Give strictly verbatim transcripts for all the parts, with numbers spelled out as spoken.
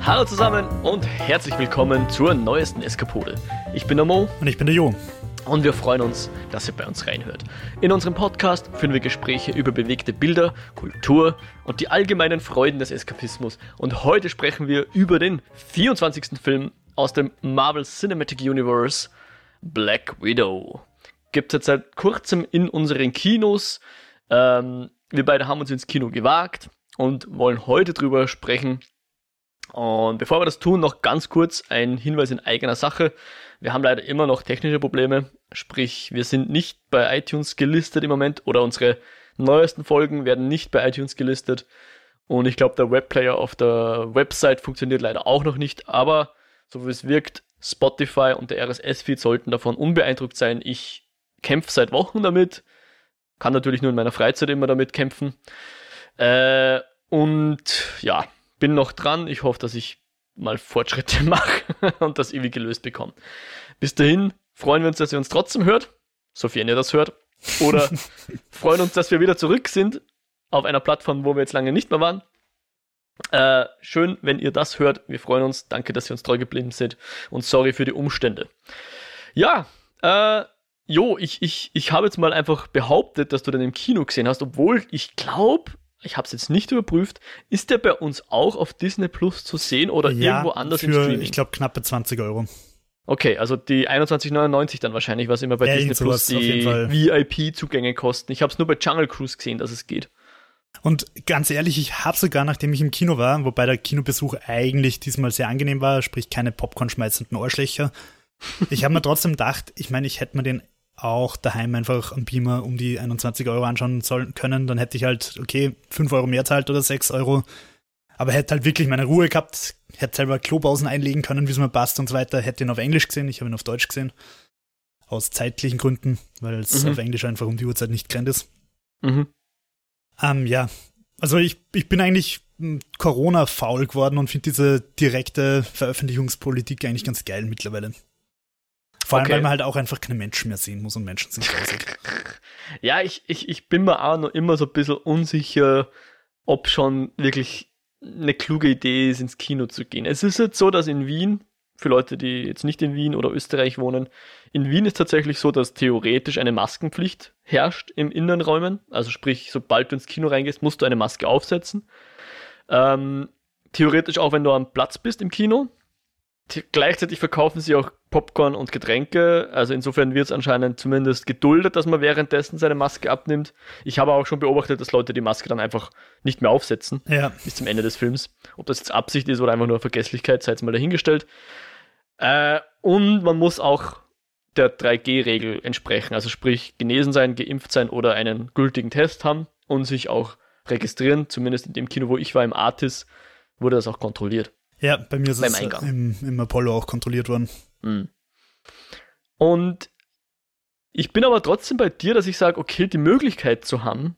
Hallo zusammen und herzlich willkommen zur neuesten Eskapode. Ich bin der Mo. Und ich bin der Jo. Und wir freuen uns, dass ihr bei uns reinhört. In unserem Podcast führen wir Gespräche über bewegte Bilder, Kultur und die allgemeinen Freuden des Eskapismus. Und heute sprechen wir über den vierundzwanzigsten Film aus dem Marvel Cinematic Universe, Black Widow. Gibt es jetzt seit kurzem in unseren Kinos. Ähm, wir beide haben uns ins Kino gewagt und wollen heute drüber sprechen. Und bevor wir das tun, noch ganz kurz ein Hinweis in eigener Sache. Wir haben leider immer noch technische Probleme, sprich wir sind nicht bei iTunes gelistet im Moment oder unsere neuesten Folgen werden nicht bei iTunes gelistet. Und ich glaube, der Webplayer auf der Website funktioniert leider auch noch nicht, aber so wie es wirkt, Spotify und der R S S-Feed sollten davon unbeeindruckt sein. Ich kämpfe seit Wochen damit, kann natürlich nur in meiner Freizeit immer damit kämpfen. Äh, und ja, bin noch dran. Ich hoffe, dass ich mal Fortschritte mache und das irgendwie gelöst bekomme. Bis dahin freuen wir uns, dass ihr uns trotzdem hört, sofern ihr das hört. Oder freuen uns, dass wir wieder zurück sind auf einer Plattform, wo wir jetzt lange nicht mehr waren. Äh, schön, wenn ihr das hört. Wir freuen uns. Danke, dass ihr uns treu geblieben seid. Und sorry für die Umstände. Ja, äh, Jo, ich, ich, ich habe jetzt mal einfach behauptet, dass du den im Kino gesehen hast, obwohl ich glaube, ich habe es jetzt nicht überprüft, ist der bei uns auch auf Disney Plus zu sehen oder ja, irgendwo anders für, im Streaming? Ich glaube, knappe zwanzig Euro. Okay, also die einundzwanzig neunundneunzig dann wahrscheinlich, was immer bei ja, Disney Plus die V I P-Zugänge kosten. Ich habe es nur bei Jungle Cruise gesehen, dass es geht. Und ganz ehrlich, ich habe sogar, nachdem ich im Kino war, wobei der Kinobesuch eigentlich diesmal sehr angenehm war, sprich keine Popcorn-schmeißenden Ohrschlächer, ich habe mir trotzdem gedacht, ich meine, ich hätte mir den auch daheim einfach am Beamer um die einundzwanzig Euro anschauen sollen können, dann hätte ich halt, okay, fünf Euro mehr zahlt oder sechs Euro, aber hätte halt wirklich meine Ruhe gehabt, hätte selber Klopausen einlegen können, wie es mir passt und so weiter, hätte ihn auf Englisch gesehen, ich habe ihn auf Deutsch gesehen, aus zeitlichen Gründen, weil es mhm. auf Englisch einfach um die Uhrzeit nicht gerannt ist. Mhm. Ähm, ja, also ich, ich bin eigentlich Corona-faul geworden und finde diese direkte Veröffentlichungspolitik eigentlich ganz geil mittlerweile. Vor allem, okay. Weil man halt auch einfach keine Menschen mehr sehen muss und Menschen sind grausig. Ja, ich, ich, ich bin mir auch noch immer so ein bisschen unsicher, ob schon wirklich eine kluge Idee ist, ins Kino zu gehen. Es ist jetzt so, dass in Wien, für Leute, die jetzt nicht in Wien oder Österreich wohnen, in Wien ist tatsächlich so, dass theoretisch eine Maskenpflicht herrscht im Innenräumen. Also sprich, sobald du ins Kino reingehst, musst du eine Maske aufsetzen. Ähm, theoretisch auch, wenn du am Platz bist im Kino. Gleichzeitig verkaufen sie auch Popcorn und Getränke, also insofern wird es anscheinend zumindest geduldet, dass man währenddessen seine Maske abnimmt. Ich habe auch schon beobachtet, dass Leute die Maske dann einfach nicht mehr aufsetzen, ja. bis zum Ende des Films. Ob das jetzt Absicht ist oder einfach nur Vergesslichkeit, sei jetzt mal dahingestellt. Äh, und man muss auch der drei G Regel entsprechen, also sprich genesen sein, geimpft sein oder einen gültigen Test haben und sich auch registrieren, zumindest in dem Kino, wo ich war, im Artis, wurde das auch kontrolliert. Ja, bei mir ist es im, im Apollo auch kontrolliert worden. Mhm. Und ich bin aber trotzdem bei dir, dass ich sage, okay, die Möglichkeit zu haben,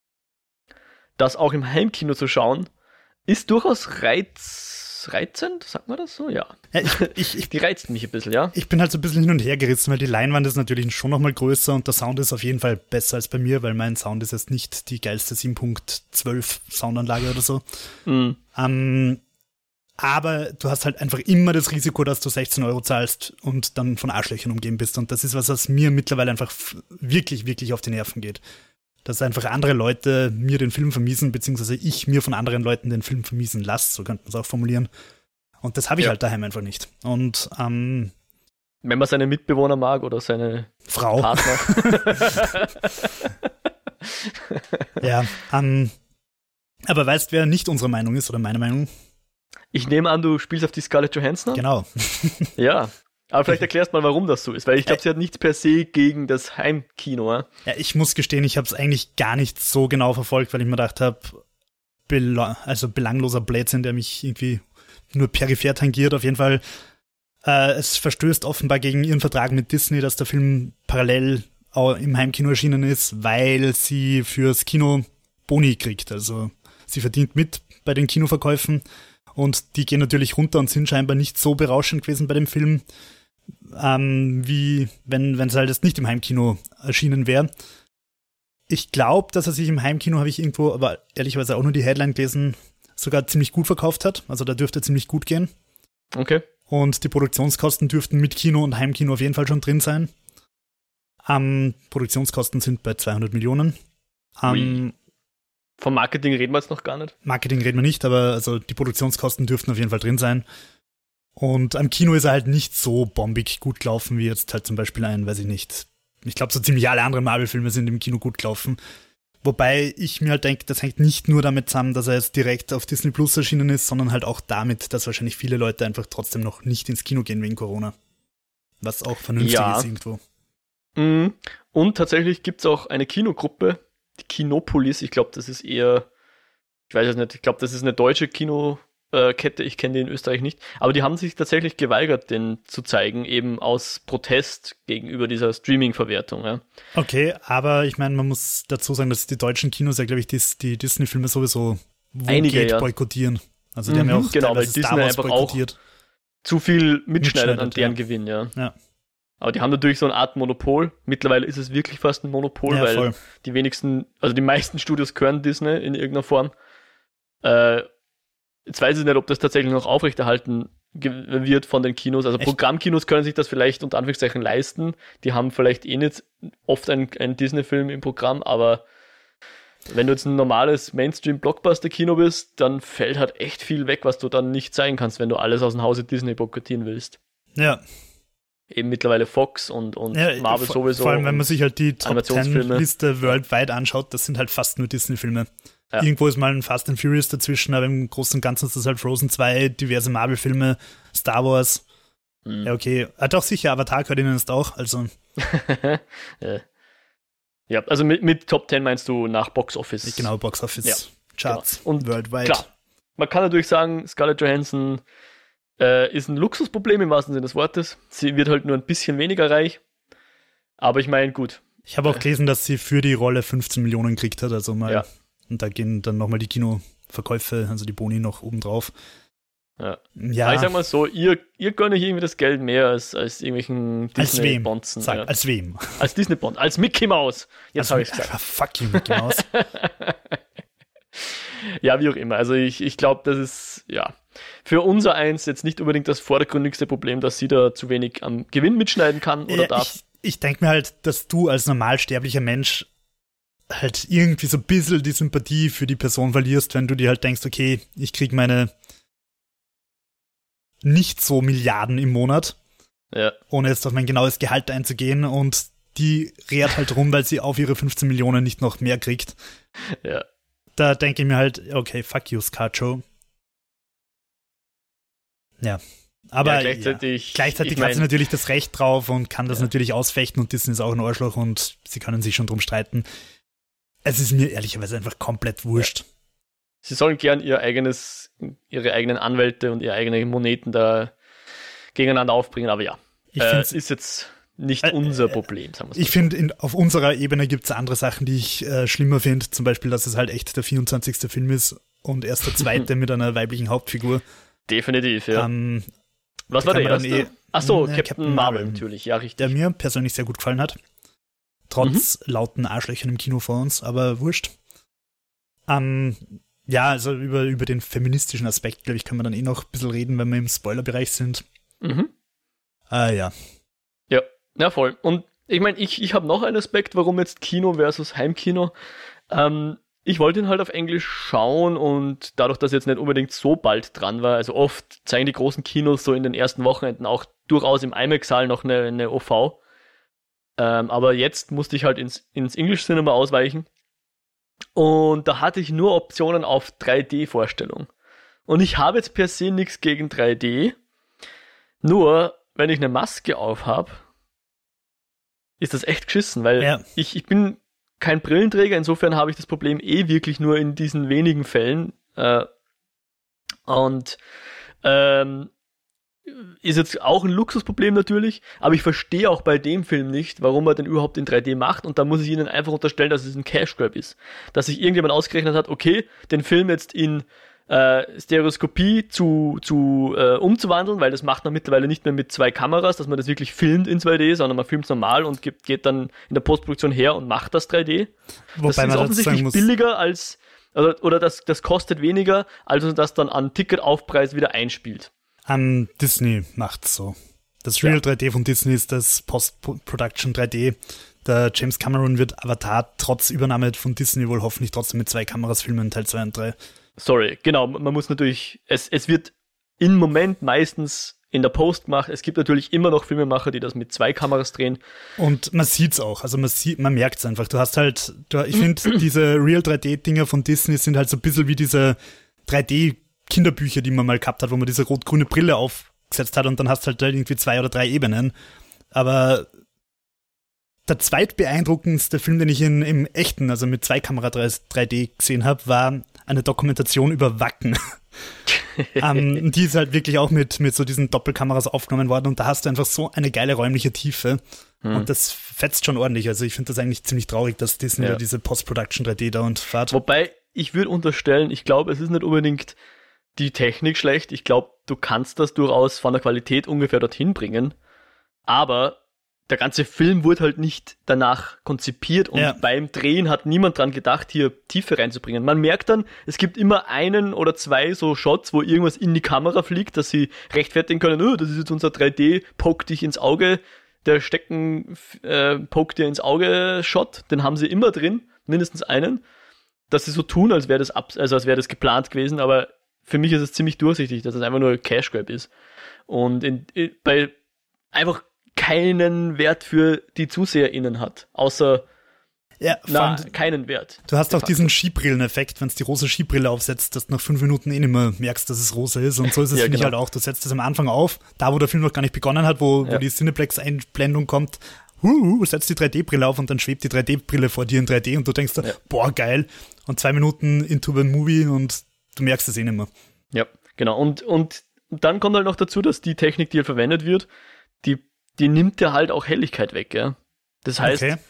das auch im Heimkino zu schauen, ist durchaus reiz, reizend, sagt man das so? Ja. ja ich, ich, ich, die reizt mich ein bisschen, ja. Ich bin halt so ein bisschen hin und her gerissen, weil die Leinwand ist natürlich schon nochmal größer und der Sound ist auf jeden Fall besser als bei mir, weil mein Sound ist jetzt nicht die geilste sieben Punkt zwölf Soundanlage oder so. Mhm. Ähm, Aber du hast halt einfach immer das Risiko, dass du sechzehn Euro zahlst und dann von Arschlöchern umgeben bist. Und das ist was, was mir mittlerweile einfach wirklich, wirklich auf die Nerven geht. Dass einfach andere Leute mir den Film vermiesen, beziehungsweise ich mir von anderen Leuten den Film vermiesen lasse, so könnte man es auch formulieren. Und das habe ich ja. halt daheim einfach nicht. Und ähm, wenn man seine Mitbewohner mag oder seine Frau. Partner. ja, ähm, aber weißt, wer nicht unsere Meinung ist oder meine Meinung? Ich nehme an, du spielst auf die Scarlett Johansson? Genau. Ja, aber vielleicht erklärst mal, warum das so ist, weil ich glaube, sie hat nichts per se gegen das Heimkino. Ja, ja ich muss gestehen, ich habe es eigentlich gar nicht so genau verfolgt, weil ich mir gedacht habe, bela- also belangloser Blödsinn, der mich irgendwie nur peripher tangiert. Auf jeden Fall, äh, es verstößt offenbar gegen ihren Vertrag mit Disney, dass der Film parallel auch im Heimkino erschienen ist, weil sie fürs Kino Boni kriegt. Also sie verdient mit bei den Kinoverkäufen. Und die gehen natürlich runter und sind scheinbar nicht so berauschend gewesen bei dem Film, ähm, wie wenn wenn es halt jetzt nicht im Heimkino erschienen wäre. Ich glaube, dass er sich im Heimkino, habe ich irgendwo, aber ehrlicherweise auch nur die Headline gelesen, sogar ziemlich gut verkauft hat. Also da dürfte ziemlich gut gehen. Okay. Und die Produktionskosten dürften mit Kino und Heimkino auf jeden Fall schon drin sein. Ähm, Produktionskosten sind bei zweihundert Millionen. Ähm, Vom Marketing reden wir jetzt noch gar nicht. Marketing reden wir nicht, aber also die Produktionskosten dürften auf jeden Fall drin sein. Und am Kino ist er halt nicht so bombig gut gelaufen, wie jetzt halt zum Beispiel ein, weiß ich nicht. Ich glaube, so ziemlich alle anderen Marvel-Filme sind im Kino gut gelaufen. Wobei ich mir halt denke, das hängt nicht nur damit zusammen, dass er jetzt direkt auf Disney Plus erschienen ist, sondern halt auch damit, dass wahrscheinlich viele Leute einfach trotzdem noch nicht ins Kino gehen wegen Corona. Was auch vernünftig Ja. ist irgendwo. Mhm. Und tatsächlich gibt es auch eine Kinogruppe, die Kinopolis. Ich glaube, das ist eher, ich weiß es nicht, ich glaube, das ist eine deutsche Kinokette. Ich kenne die in Österreich nicht. Aber die haben sich tatsächlich geweigert, den zu zeigen, eben aus Protest gegenüber dieser Streaming-Verwertung. Ja. Okay, aber ich meine, man muss dazu sagen, dass die deutschen Kinos ja, glaube ich, die, die Disney-Filme sowieso wo Einige, geht ja. boykottieren. Also die Mhm, haben ja auch genau, weil teilweise Disney Star Wars einfach auch boykottiert. Zu viel mitschneiden an Mitschneidet, deren ja. Gewinn, ja. Ja. Aber die haben natürlich so eine Art Monopol. Mittlerweile ist es wirklich fast ein Monopol, Ja, weil voll. die wenigsten, also die meisten Studios gehören Disney in irgendeiner Form. Äh, jetzt weiß ich nicht, ob das tatsächlich noch aufrechterhalten ge- wird von den Kinos. Also Echt? Programmkinos können sich das vielleicht unter Anführungszeichen leisten. Die haben vielleicht eh nicht oft einen, einen Disney-Film im Programm, aber wenn du jetzt ein normales Mainstream-Blockbuster-Kino bist, dann fällt halt echt viel weg, was du dann nicht zeigen kannst, wenn du alles aus dem Hause Disney boykottieren willst. Ja. Eben mittlerweile Fox und, und Ja, Marvel vor, sowieso. Vor allem, wenn und man sich halt die Top Animationsfilme. zehn Liste worldwide anschaut, das sind halt fast nur Disney-Filme. Ja. Irgendwo ist mal ein Fast and Furious dazwischen, aber im Großen und Ganzen ist das halt Frozen zwei, diverse Marvel-Filme, Star Wars. Hm. Ja, okay. Ah, doch, sicher, Avatar gehört ihnen jetzt auch. Also, ja. ja, also mit, mit Top zehn meinst du nach Box Office. genau, Box Office Ja, Charts genau. Und worldwide. Klar, man kann natürlich sagen, Scarlett Johansson äh, ist ein Luxusproblem im wahrsten Sinne des Wortes. Sie wird halt nur ein bisschen weniger reich. Aber ich meine, gut. Ich habe auch gelesen, dass sie für die Rolle fünfzehn Millionen gekriegt hat, also mal. Ja. Und da gehen dann nochmal die Kinoverkäufe, also die Boni noch oben drauf. Ja. Ja, Aber ich sag mal so, ihr, ihr gönnt euch irgendwie das Geld mehr als, als irgendwelchen als wem? Disney-Bonzen. Sag, Ja. als wem? Als Disney-Bond, als Mickey Mouse. Jetzt habe ich als, gesagt. ah, fuck you, Mickey Mouse. Ja, wie auch immer. Also ich, ich glaube, das ist, ja, für unser Eins jetzt nicht unbedingt das vordergründigste Problem, dass sie da zu wenig am Gewinn mitschneiden kann oder Ja, darf. ich ich denke mir halt, dass du als normalsterblicher Mensch halt irgendwie so ein bisschen die Sympathie für die Person verlierst, wenn du dir halt denkst, okay, ich krieg meine nicht so Milliarden im Monat, Ja, ohne jetzt auf mein genaues Gehalt einzugehen, und die rehrt halt rum, weil sie auf ihre fünfzehn Millionen nicht noch mehr kriegt. ja. Da denke ich mir halt, okay, fuck you, Scarjo. Ja. Aber ja, gleichzeitig, ja. gleichzeitig ich hat sie mein, natürlich das Recht drauf und kann das Ja. natürlich ausfechten, und Disney ist auch ein Arschloch und sie können sich schon drum streiten. Es ist mir ehrlicherweise einfach komplett wurscht. sie sollen gern ihr eigenes, ihre eigenen Anwälte und ihre eigenen Moneten da gegeneinander aufbringen, aber ja, Ich äh, find's- ist jetzt nicht Äh, unser äh, Problem, sagen wir Ich finde, auf unserer Ebene gibt es andere Sachen, die ich äh, schlimmer finde. Zum Beispiel, dass es halt echt der vierundzwanzigste Film ist und erst der zweite mit einer weiblichen Hauptfigur. Definitiv, ja. Ähm, Was da war der kann man dann erste? Achso, äh, Captain, Captain Marvel, Marvel. natürlich, ja, richtig. der mir persönlich sehr gut gefallen hat. Trotz lauten Arschlöchern im Kino vor uns, aber wurscht. Ähm, ja, also über, über den feministischen Aspekt, glaube ich, kann man dann eh noch ein bisschen reden, wenn wir im Spoilerbereich sind. Mhm. Ah ja. Ja, ja, voll. Und ich meine, ich, ich habe noch einen Aspekt, warum jetzt Kino versus Heimkino. Ähm, ich wollte ihn halt auf Englisch schauen, und dadurch, dass er jetzt nicht unbedingt so bald dran war, also oft zeigen die großen Kinos so in den ersten Wochenenden auch durchaus im IMAX-Saal noch eine, eine O V. Ähm, aber jetzt musste ich halt ins, ins English-Cinema ausweichen. Und da hatte ich nur Optionen auf drei D-Vorstellung. Und ich habe jetzt per se nichts gegen drei D. Nur, wenn ich eine Maske aufhab, ist das echt geschissen, weil Ja. ich, ich bin kein Brillenträger, insofern habe ich das Problem eh wirklich nur in diesen wenigen Fällen. Äh, und ähm, ist jetzt auch ein Luxusproblem natürlich, aber ich verstehe auch bei dem Film nicht, warum er den überhaupt in drei D macht, und da muss ich Ihnen einfach unterstellen, dass es ein Cash Grab ist. Dass sich irgendjemand ausgerechnet hat, okay, den Film jetzt in äh, Stereoskopie zu, zu äh, umzuwandeln, weil das macht man mittlerweile nicht mehr mit zwei Kameras, dass man das wirklich filmt in zwei D, sondern man filmt es normal und gibt, geht dann in der Postproduktion her und macht das drei D. Wobei das ist man dazu offensichtlich sagen muss, billiger als Oder, oder das, das kostet weniger, als das dann an Ticketaufpreis wieder einspielt. Um, Disney macht's so. Das Real ja. drei D von Disney ist das Post-Production drei D. Der James Cameron wird Avatar trotz Übernahme von Disney wohl hoffentlich trotzdem mit zwei Kameras filmen, Teil zwei und drei. Sorry, genau, man muss natürlich, es, es wird im Moment meistens in der Post gemacht. Es gibt natürlich immer noch Filmemacher, die das mit zwei Kameras drehen. Und man sieht's auch, also man sieht, man merkt's einfach. Du hast halt, du, ich finde, diese Real drei D-Dinger von Disney sind halt so ein bisschen wie diese drei D-Kinderbücher, die man mal gehabt hat, wo man diese rot-grüne Brille aufgesetzt hat und dann hast du halt irgendwie zwei oder drei Ebenen. Aber der zweitbeeindruckendste Film, den ich in, im echten, also mit zwei Kamera drei D gesehen habe, war eine Dokumentation über Wacken. um, die ist halt wirklich auch mit, mit so diesen Doppelkameras aufgenommen worden und da hast du einfach so eine geile räumliche Tiefe hm. und das fetzt schon ordentlich. Also ich finde das eigentlich ziemlich traurig, dass Disney ja. diese Post-Production drei D da und fährt. Wobei, ich würde unterstellen, ich glaube, es ist nicht unbedingt die Technik schlecht. Ich glaube, du kannst das durchaus von der Qualität ungefähr dorthin bringen, aber der ganze Film wurde halt nicht danach konzipiert und ja. beim Drehen hat niemand dran gedacht, hier Tiefe reinzubringen. Man merkt dann, es gibt immer einen oder zwei so Shots, wo irgendwas in die Kamera fliegt, dass sie rechtfertigen können, oh, das ist jetzt unser drei D, poke dich ins Auge, der Stecken äh, poke dir ins Auge Shot, den haben sie immer drin, mindestens einen, dass sie so tun, als wäre das, ab, also als wäre das geplant gewesen, aber für mich ist es ziemlich durchsichtig, dass es einfach nur Cash Grab ist. Und in, in, bei einfach keinen Wert für die ZuseherInnen hat, außer ja, na, keinen Wert. Du hast auch diesen Skibrillen-Effekt, wenn du die rosa Skibrille aufsetzt, dass du nach fünf Minuten eh nicht mehr merkst, dass es rosa ist und so ist es, ja, finde genau. ich halt auch. Du setzt es am Anfang auf, da wo der Film noch gar nicht begonnen hat, wo, ja. wo die Cineplex-Einblendung kommt, hu, setzt die drei D-Brille auf und dann schwebt die drei D-Brille vor dir in drei D und du denkst, ja. boah, geil. Und zwei Minuten into the movie und du merkst es eh nicht mehr. Ja, genau. Und, und dann kommt halt noch dazu, dass die Technik, die halt verwendet wird, die die nimmt dir halt auch Helligkeit weg, ja. Das heißt, okay.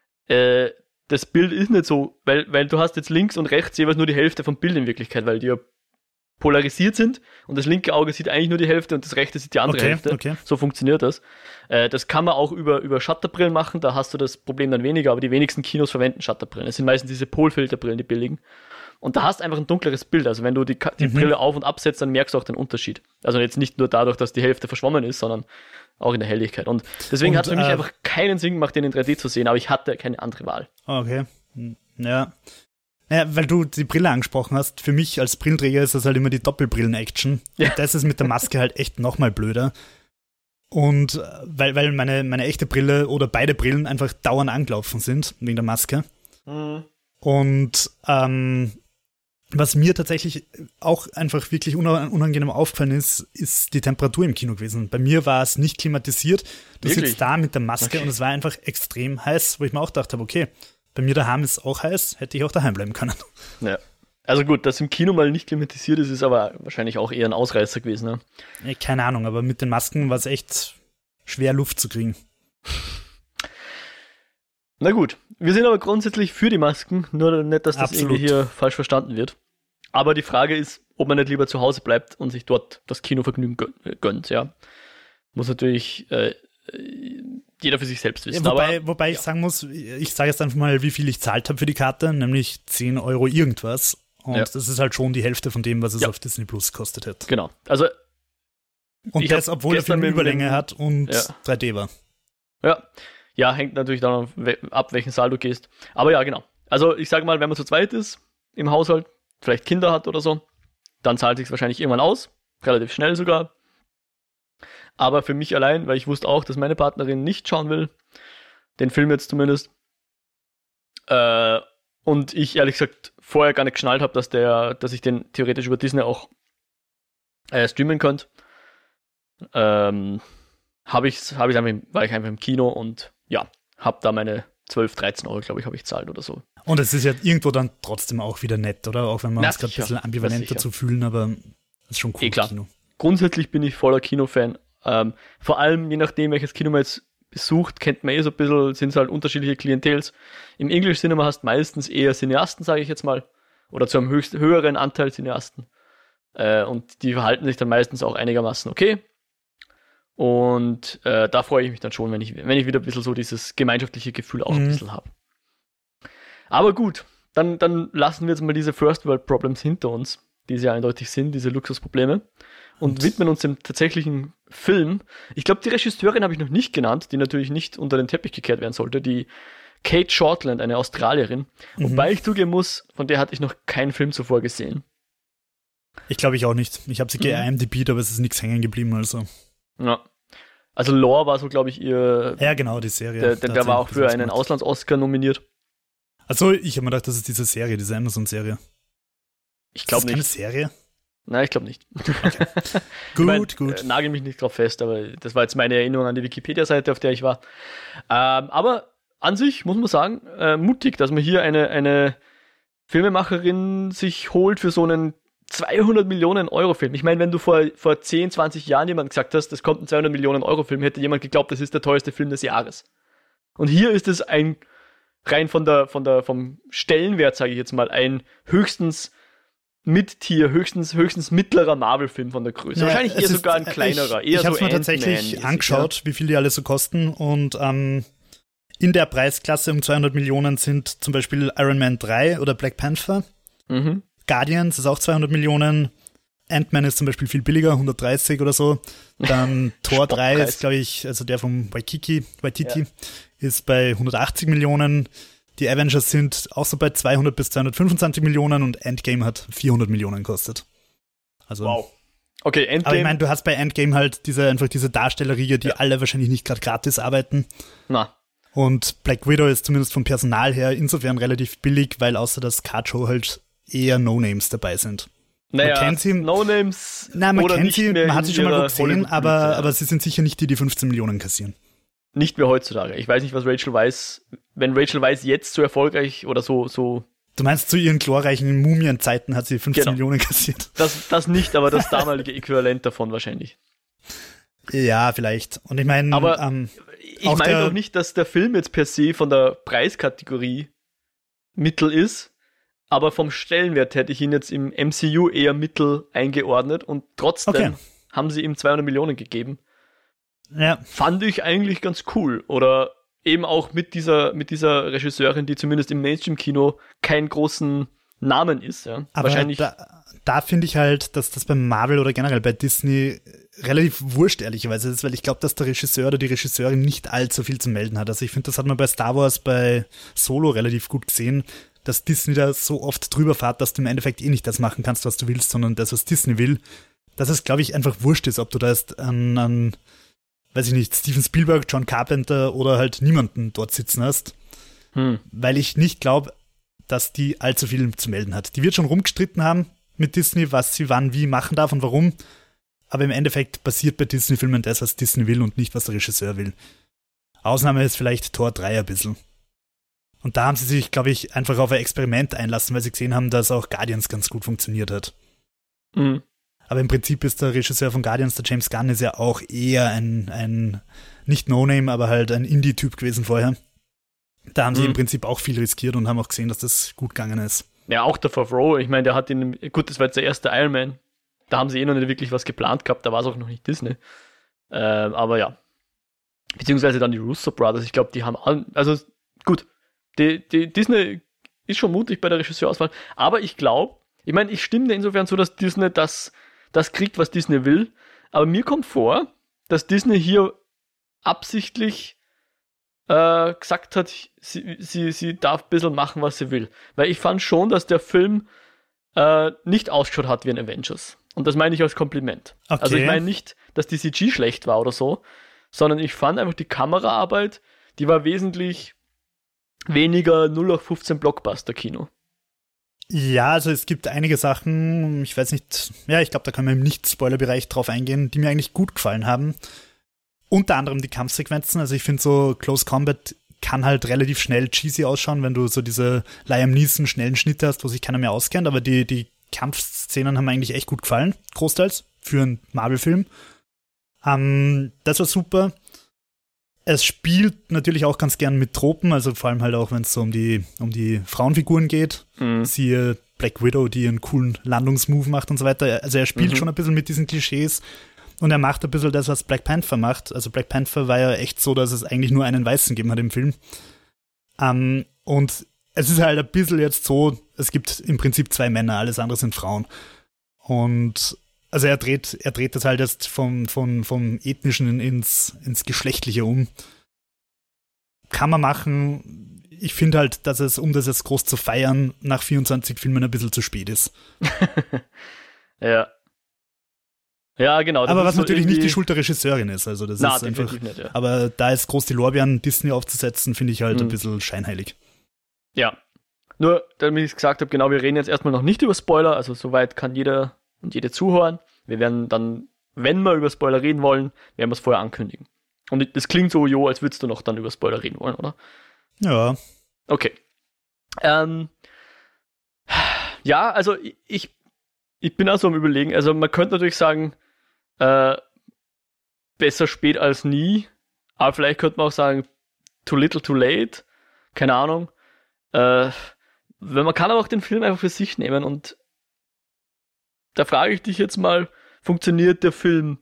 äh, das Bild ist nicht so, weil, weil du hast jetzt links und rechts jeweils nur die Hälfte vom Bild in Wirklichkeit, weil die ja polarisiert sind und das linke Auge sieht eigentlich nur die Hälfte und das rechte sieht die andere okay, Hälfte. Okay. So funktioniert das. Äh, das kann man auch über, über Shutterbrillen machen, da hast du das Problem dann weniger, aber die wenigsten Kinos verwenden Shutterbrillen. Es sind meistens diese Polfilterbrillen, die billigen. Und da hast du einfach ein dunkleres Bild. Also wenn du die, die mhm. Brille auf- und absetzt, dann merkst du auch den Unterschied. Also jetzt nicht nur dadurch, dass die Hälfte verschwommen ist, sondern auch in der Helligkeit. Und deswegen hat es für mich äh, einfach keinen Sinn gemacht, den in drei D zu sehen, aber ich hatte keine andere Wahl. Okay. Ja. Ja, weil du die Brille angesprochen hast, für mich als Brillenträger ist das halt immer die Doppelbrillen-Action. Ja. Und das ist mit der Maske halt echt nochmal blöder. Und weil, weil meine, meine echte Brille oder beide Brillen einfach dauernd angelaufen sind, wegen der Maske. Mhm. Und ähm, was mir tatsächlich auch einfach wirklich unangenehm aufgefallen ist, ist die Temperatur im Kino gewesen. Bei mir war es nicht klimatisiert. Du wirklich? Sitzt da mit der Maske okay. und es war einfach extrem heiß, wo ich mir auch gedacht habe, okay, bei mir daheim ist es auch heiß, hätte ich auch daheim bleiben können. Ja. Also gut, dass im Kino mal nicht klimatisiert ist, ist aber wahrscheinlich auch eher ein Ausreißer gewesen. Ne? Ja, keine Ahnung, aber mit den Masken war es echt schwer, Luft zu kriegen. Na gut, wir sind aber grundsätzlich für die Masken, nur nicht, dass das Absolut. irgendwie hier falsch verstanden wird. Aber die Frage ist, ob man nicht lieber zu Hause bleibt und sich dort das Kinovergnügen gönnt, ja. Muss natürlich äh, jeder für sich selbst wissen. Ja, wobei aber, wobei ja. ich sagen muss, ich sage jetzt einfach mal, wie viel ich zahlt habe für die Karte, nämlich zehn Euro irgendwas. Und ja. das ist halt schon die Hälfte von dem, was es ja. auf Disney Plus gekostet hätte. Genau, also und das, obwohl der Film Überlänge hat und ja. drei D war. Ja. Ja, hängt natürlich dann ab, welchen Saal du gehst. Aber ja, genau. Also ich sage mal, wenn man zu zweit ist im Haushalt, vielleicht Kinder hat oder so, dann zahlt sich wahrscheinlich irgendwann aus. Relativ schnell sogar. Aber für mich allein, weil ich wusste auch, dass meine Partnerin nicht schauen will, den Film jetzt zumindest, äh, und ich ehrlich gesagt vorher gar nicht geschnallt habe, dass der, dass ich den theoretisch über Disney auch äh, streamen könnte, ähm, habe ich, hab ich einfach, war ich einfach im Kino und ja, habe da meine zwölf, dreizehn Euro, glaube ich, habe ich zahlt oder so. Und es ist ja irgendwo dann trotzdem auch wieder nett, oder? Auch wenn wir uns gerade ein bisschen ambivalent dazu fühlen, aber es ist schon cool. Eh klar. Kino. Grundsätzlich bin ich voller Kinofan. Ähm, vor allem, je nachdem, welches Kino man jetzt besucht, kennt man eh so ein bisschen, sind es halt unterschiedliche Klientels. Im English Cinema hast meistens eher Cineasten, sage ich jetzt mal, oder zu einem höchst, höheren Anteil Cineasten. Äh, und die verhalten sich dann meistens auch einigermaßen okay. Und äh, da freue ich mich dann schon, wenn ich, wenn ich wieder ein bisschen so dieses gemeinschaftliche Gefühl auch mhm. ein bisschen habe. Aber gut, dann, dann lassen wir jetzt mal diese First World Problems hinter uns, die sehr eindeutig sind, diese Luxusprobleme, und widmen uns dem tatsächlichen Film. Ich glaube, die Regisseurin habe ich noch nicht genannt, die natürlich nicht unter den Teppich gekehrt werden sollte, die Kate Shortland, eine Australierin. Mhm. Wobei ich zugeben muss, von der hatte ich noch keinen Film zuvor gesehen. Ich glaube, ich auch nicht. Ich habe sie ge I M D B'd, aber es ist nichts hängen geblieben, also. Ja. Also Lore war so, glaube ich, ihr... Ja, genau, die Serie. Der, der, der war auch für einen Auslands-Oscar nominiert. Achso, ich habe mir gedacht, das ist diese Serie, diese Amazon-Serie. Ich glaube nicht. Ist das keine Serie? Nein, ich glaube nicht. Okay. gut, ich mein, gut. Äh, nagel mich nicht drauf fest, aber das war jetzt meine Erinnerung an die Wikipedia-Seite, auf der ich war. Ähm, aber an sich muss man sagen, äh, mutig, dass man hier eine, eine Filmemacherin sich holt für so einen zweihundert Millionen Euro Film. Ich meine, wenn du vor, vor zehn, zwanzig Jahren jemand gesagt hast, das kommt ein zweihundert Millionen Euro Film, hätte jemand geglaubt, das ist der teuerste Film des Jahres. Und hier ist es ein, rein von der, von der, vom Stellenwert, sage ich jetzt mal, ein höchstens Mid-Tier, höchstens, höchstens mittlerer Marvel-Film von der Größe. Ja, wahrscheinlich eher ist, sogar ein kleinerer. Ich, eher ich habe es so mir tatsächlich Ant-Man angeschaut, ja. Wie viel die alle so kosten. Und ähm, in der Preisklasse um zweihundert Millionen sind zum Beispiel Iron Man drei oder Black Panther. Mhm. Guardians ist auch zweihundert Millionen. Ant-Man ist zum Beispiel viel billiger, hundertdreißig oder so. Dann Thor drei ist, glaube ich, also der vom Waikiki, Waititi, ja. ist bei hundertachtzig Millionen. Die Avengers sind auch so bei zweihundert bis zweihundertfünfundzwanzig Millionen und Endgame hat vierhundert Millionen gekostet. Also, wow. Okay, Endgame. Aber ich meine, du hast bei Endgame halt diese, einfach diese Darstellerriege, die ja. alle wahrscheinlich nicht gerade gratis arbeiten. Na. Und Black Widow ist zumindest vom Personal her insofern relativ billig, weil außer das Card-Show halt eher No-Names dabei sind. Naja, man kennt sie, No-Names nein, man oder kennt nicht sie, mehr man hat sie schon mal gut gesehen, aber, ja. aber sie sind sicher nicht die, die fünfzehn Millionen kassieren. Nicht mehr heutzutage. Ich weiß nicht, was Rachel Weisz, wenn Rachel Weisz jetzt so erfolgreich oder so, so. Du meinst, zu ihren glorreichen Mumienzeiten hat sie fünfzehn genau. Millionen kassiert? Das, das nicht, aber das damalige Äquivalent davon wahrscheinlich. Ja, vielleicht. Und ich meine, aber ähm, ich meine doch nicht, dass der Film jetzt per se von der Preiskategorie Mittel ist, aber vom Stellenwert hätte ich ihn jetzt im M C U eher Mittel eingeordnet und trotzdem okay. haben sie ihm zweihundert Millionen gegeben. Ja. Fand ich eigentlich ganz cool. Oder eben auch mit dieser, mit dieser Regisseurin, die zumindest im Mainstream-Kino keinen großen Namen ist. Ja. Aber wahrscheinlich da, da finde ich halt, dass das bei Marvel oder generell bei Disney relativ wurscht, ehrlicherweise ist, weil ich glaube, dass der Regisseur oder die Regisseurin nicht allzu viel zu melden hat. Also ich finde, das hat man bei Star Wars, bei Solo relativ gut gesehen, dass Disney da so oft drüber fährt, dass du im Endeffekt eh nicht das machen kannst, was du willst, sondern das, was Disney will. Dass es, glaube ich, einfach wurscht ist, ob du da jetzt an, an weiß ich nicht, Steven Spielberg, John Carpenter oder halt niemanden dort sitzen hast. Hm. Weil ich nicht glaube, dass die allzu viel zu melden hat. Die wird schon rumgestritten haben mit Disney, was sie wann wie machen darf und warum. Aber im Endeffekt passiert bei Disney-Filmen das, was Disney will und nicht, was der Regisseur will. Ausnahme ist vielleicht Thor drei ein bisschen. Und da haben sie sich, glaube ich, einfach auf ein Experiment einlassen, weil sie gesehen haben, dass auch Guardians ganz gut funktioniert hat. Mhm. Aber im Prinzip ist der Regisseur von Guardians, der James Gunn, ist ja auch eher ein, ein nicht No-Name, aber halt ein Indie-Typ gewesen vorher. Da haben mhm. sie im Prinzip auch viel riskiert und haben auch gesehen, dass das gut gegangen ist. Ja, auch der Favreau, ich meine, der hat in, gut, das war jetzt der erste Iron Man. Da haben sie eh noch nicht wirklich was geplant gehabt, da war es auch noch nicht Disney. Ähm, aber ja. Beziehungsweise dann die Russo Brothers, ich glaube, die haben, all, also gut, die, die Disney ist schon mutig bei der Regisseurauswahl, aber ich glaube, ich meine, ich stimme insofern so, dass Disney das das kriegt, was Disney will. Aber mir kommt vor, dass Disney hier absichtlich äh, gesagt hat, sie, sie, sie darf ein bisschen machen, was sie will. Weil ich fand schon, dass der Film äh, nicht ausgeschaut hat wie ein Avengers. Und das meine ich als Kompliment. Okay. Also ich meine nicht, dass die C G schlecht war oder so, sondern ich fand einfach die Kameraarbeit, die war wesentlich weniger null acht fünfzehn Blockbuster-Kino. Ja, also es gibt einige Sachen, ich weiß nicht, ja, ich glaube, da kann man im Nicht-Spoiler-Bereich drauf eingehen, die mir eigentlich gut gefallen haben. Unter anderem die Kampfsequenzen, also ich finde so Close Combat kann halt relativ schnell cheesy ausschauen, wenn du so diese Liam Neeson schnellen Schnitte hast, wo sich keiner mehr auskennt, aber die, die Kampfszenen haben mir eigentlich echt gut gefallen, großteils, für einen Marvel-Film. Ähm, das war super. Es spielt natürlich auch ganz gern mit Tropen, also vor allem halt auch, wenn es so um die, um die Frauenfiguren geht. Mhm. Siehe Black Widow, die einen coolen Landungsmove macht und so weiter. Also er spielt mhm. schon ein bisschen mit diesen Klischees und er macht ein bisschen das, was Black Panther macht. Also Black Panther war ja echt so, dass es eigentlich nur einen Weißen gegeben hat im Film. Um, und es ist halt ein bisschen jetzt so, es gibt im Prinzip zwei Männer, alles andere sind Frauen. Und also er dreht, er dreht das halt jetzt vom, vom, vom Ethnischen ins, ins Geschlechtliche um. Kann man machen. Ich finde halt, dass es, um das jetzt groß zu feiern, nach vierundzwanzig Filmen ein bisschen zu spät ist. Ja. Ja, genau. Aber was so natürlich nicht die Schuld der Regisseurin ist. Also das Na, ist einfach. nicht, ja. Aber da ist groß die Lorbeeren Disney aufzusetzen, finde ich halt mhm. ein bisschen scheinheilig. Ja. Nur, damit ich es gesagt habe, genau, wir reden jetzt erstmal noch nicht über Spoiler, also soweit kann jeder und jede zuhören. Wir werden dann, wenn wir über Spoiler reden wollen, werden wir es vorher ankündigen. Und das klingt so, Jo, als würdest du noch dann über Spoiler reden wollen, oder? Ja. Okay. Ähm, ja, also ich, ich bin also am Überlegen, also man könnte natürlich sagen, äh, besser spät als nie, aber vielleicht könnte man auch sagen, too little too late, keine Ahnung. Äh, wenn man kann aber auch den Film einfach für sich nehmen und da frage ich dich jetzt mal, funktioniert der Film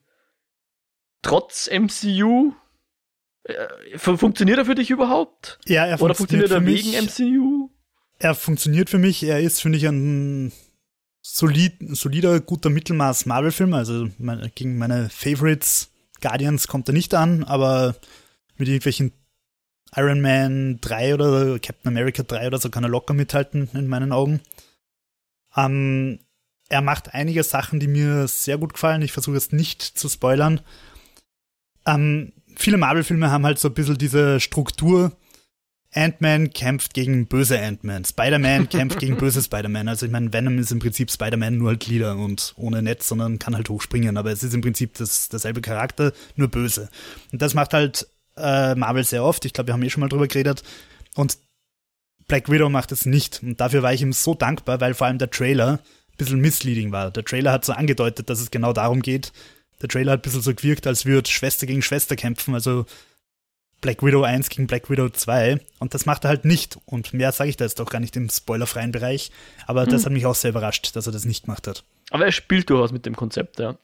trotz M C U? Äh, funktioniert er für dich überhaupt? Ja, er Oder funktioniert er mich, wegen M C U? Er funktioniert für mich, er ist, finde ich, ein solid, solider, guter Mittelmaß-Marvel-Film, also meine, gegen meine Favorites Guardians kommt er nicht an, aber mit irgendwelchen Iron Man drei oder Captain America drei oder so kann er locker mithalten, in meinen Augen. Ähm, er macht einige Sachen, die mir sehr gut gefallen. Ich versuche jetzt nicht zu spoilern. Ähm, viele Marvel-Filme haben halt so ein bisschen diese Struktur. Ant-Man kämpft gegen böse Ant-Man. Spider-Man kämpft gegen böse Spider-Man. Also ich meine, Venom ist im Prinzip Spider-Man nur halt lila und ohne Netz, sondern kann halt hochspringen. Aber es ist im Prinzip das, derselbe Charakter, nur böse. Und das macht halt äh, Marvel sehr oft. Ich glaube, wir haben eh schon mal drüber geredet. Und Black Widow macht es nicht. Und dafür war ich ihm so dankbar, weil vor allem der Trailer ein bisschen misleading war. Der Trailer hat so angedeutet, dass es genau darum geht. Der Trailer hat ein bisschen so gewirkt, als würde Schwester gegen Schwester kämpfen. Also Black Widow eins gegen Black Widow zwei. Und das macht er halt nicht. Und mehr sage ich da jetzt doch gar nicht im spoilerfreien Bereich. Aber mhm. das hat mich auch sehr überrascht, dass er das nicht gemacht hat. Aber er spielt durchaus mit dem Konzept, ja.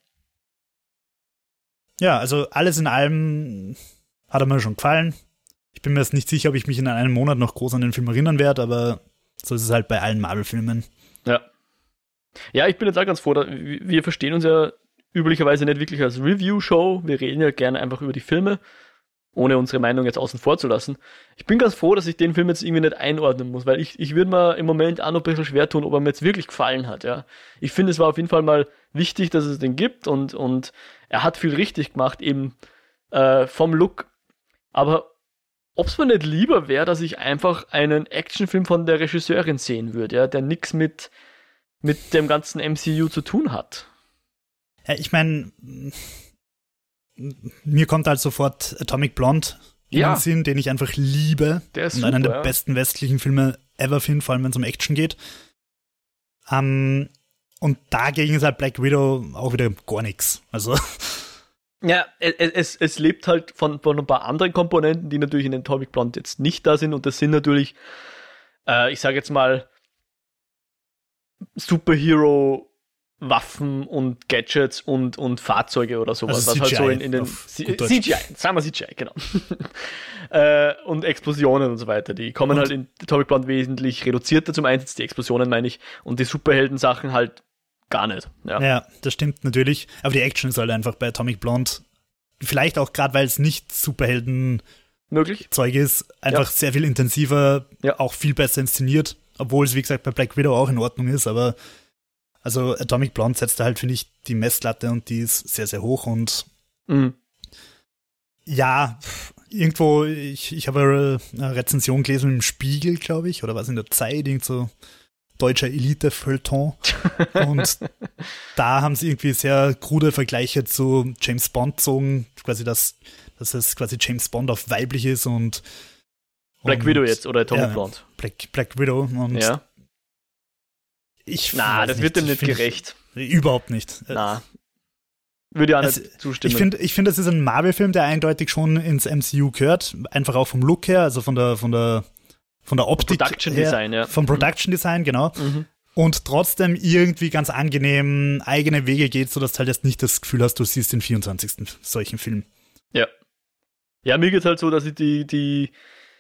Ja, also alles in allem hat er mir schon gefallen. Ich bin mir jetzt nicht sicher, ob ich mich in einem Monat noch groß an den Film erinnern werde, aber so ist es halt bei allen Marvel-Filmen. Ja. Ja, ich bin jetzt auch ganz froh, wir verstehen uns ja üblicherweise nicht wirklich als Review-Show. Wir reden ja gerne einfach über die Filme, ohne unsere Meinung jetzt außen vor zu lassen. Ich bin ganz froh, dass ich den Film jetzt irgendwie nicht einordnen muss, weil ich, ich würde mir im Moment auch noch ein bisschen schwer tun, ob er mir jetzt wirklich gefallen hat, ja. Ich finde, es war auf jeden Fall mal wichtig, dass es den gibt und, und er hat viel richtig gemacht, eben äh, vom Look. Aber ob es mir nicht lieber wäre, dass ich einfach einen Actionfilm von der Regisseurin sehen würde, ja, der nichts mit, mit dem ganzen M C U zu tun hat. Ja, ich meine, mir kommt halt sofort Atomic Blonde in ja. den Sinn, den ich einfach liebe. Der ist und super, einen der ja. besten westlichen Filme ever finde, vor allem wenn es um Action geht. Um, und dagegen ist halt Black Widow auch wieder gar nichts. Also ja, es, es, es lebt halt von, von ein paar anderen Komponenten, die natürlich in Atomic Blonde jetzt nicht da sind. Und das sind natürlich, äh, ich sage jetzt mal, Superhero-Waffen und Gadgets und, und Fahrzeuge oder sowas. Also was C G I halt so in, in den C G I, sagen wir C G I, genau. äh, und Explosionen und so weiter. Die kommen und halt in Atomic Blonde wesentlich reduzierter zum Einsatz, die Explosionen meine ich. Und die Superhelden-Sachen halt gar nicht. Ja. ja, das stimmt natürlich. Aber die Action ist halt einfach bei Atomic Blonde, vielleicht auch gerade, weil es nicht Superhelden möglich Zeug ist, einfach ja. sehr viel intensiver, ja. auch viel besser inszeniert. Obwohl es, wie gesagt, bei Black Widow auch in Ordnung ist. Aber also Atomic Blonde setzt da halt, finde ich, die Messlatte und die ist sehr, sehr hoch. Und mhm. ja, irgendwo, ich, ich habe eine Rezension gelesen im Spiegel, glaube ich, oder was in der Zeit, irgend so deutscher Elite-Feuilleton. Und da haben sie irgendwie sehr krude Vergleiche zu James Bond gezogen, quasi das, dass es quasi James Bond auf weiblich ist und Black und, Widow jetzt oder Atomic ja, Blonde? Black, Black Widow und ja. ich Na, das nicht, wird dem nicht gerecht. Ich, überhaupt nicht. Na. Würde ja auch also, nicht zustimmen. Ich finde, ich find, das ist ein Marvel-Film, der eindeutig schon ins M C U gehört. Einfach auch vom Look her, also von der, von der, von der Optik. Vom Production her, Design, ja. Vom Production Design, genau. Mhm. Und trotzdem irgendwie ganz angenehm eigene Wege geht, sodass du halt jetzt nicht das Gefühl hast, du siehst den vierundzwanzigsten solchen Film. Ja. Ja, mir geht's halt so, dass ich die, die,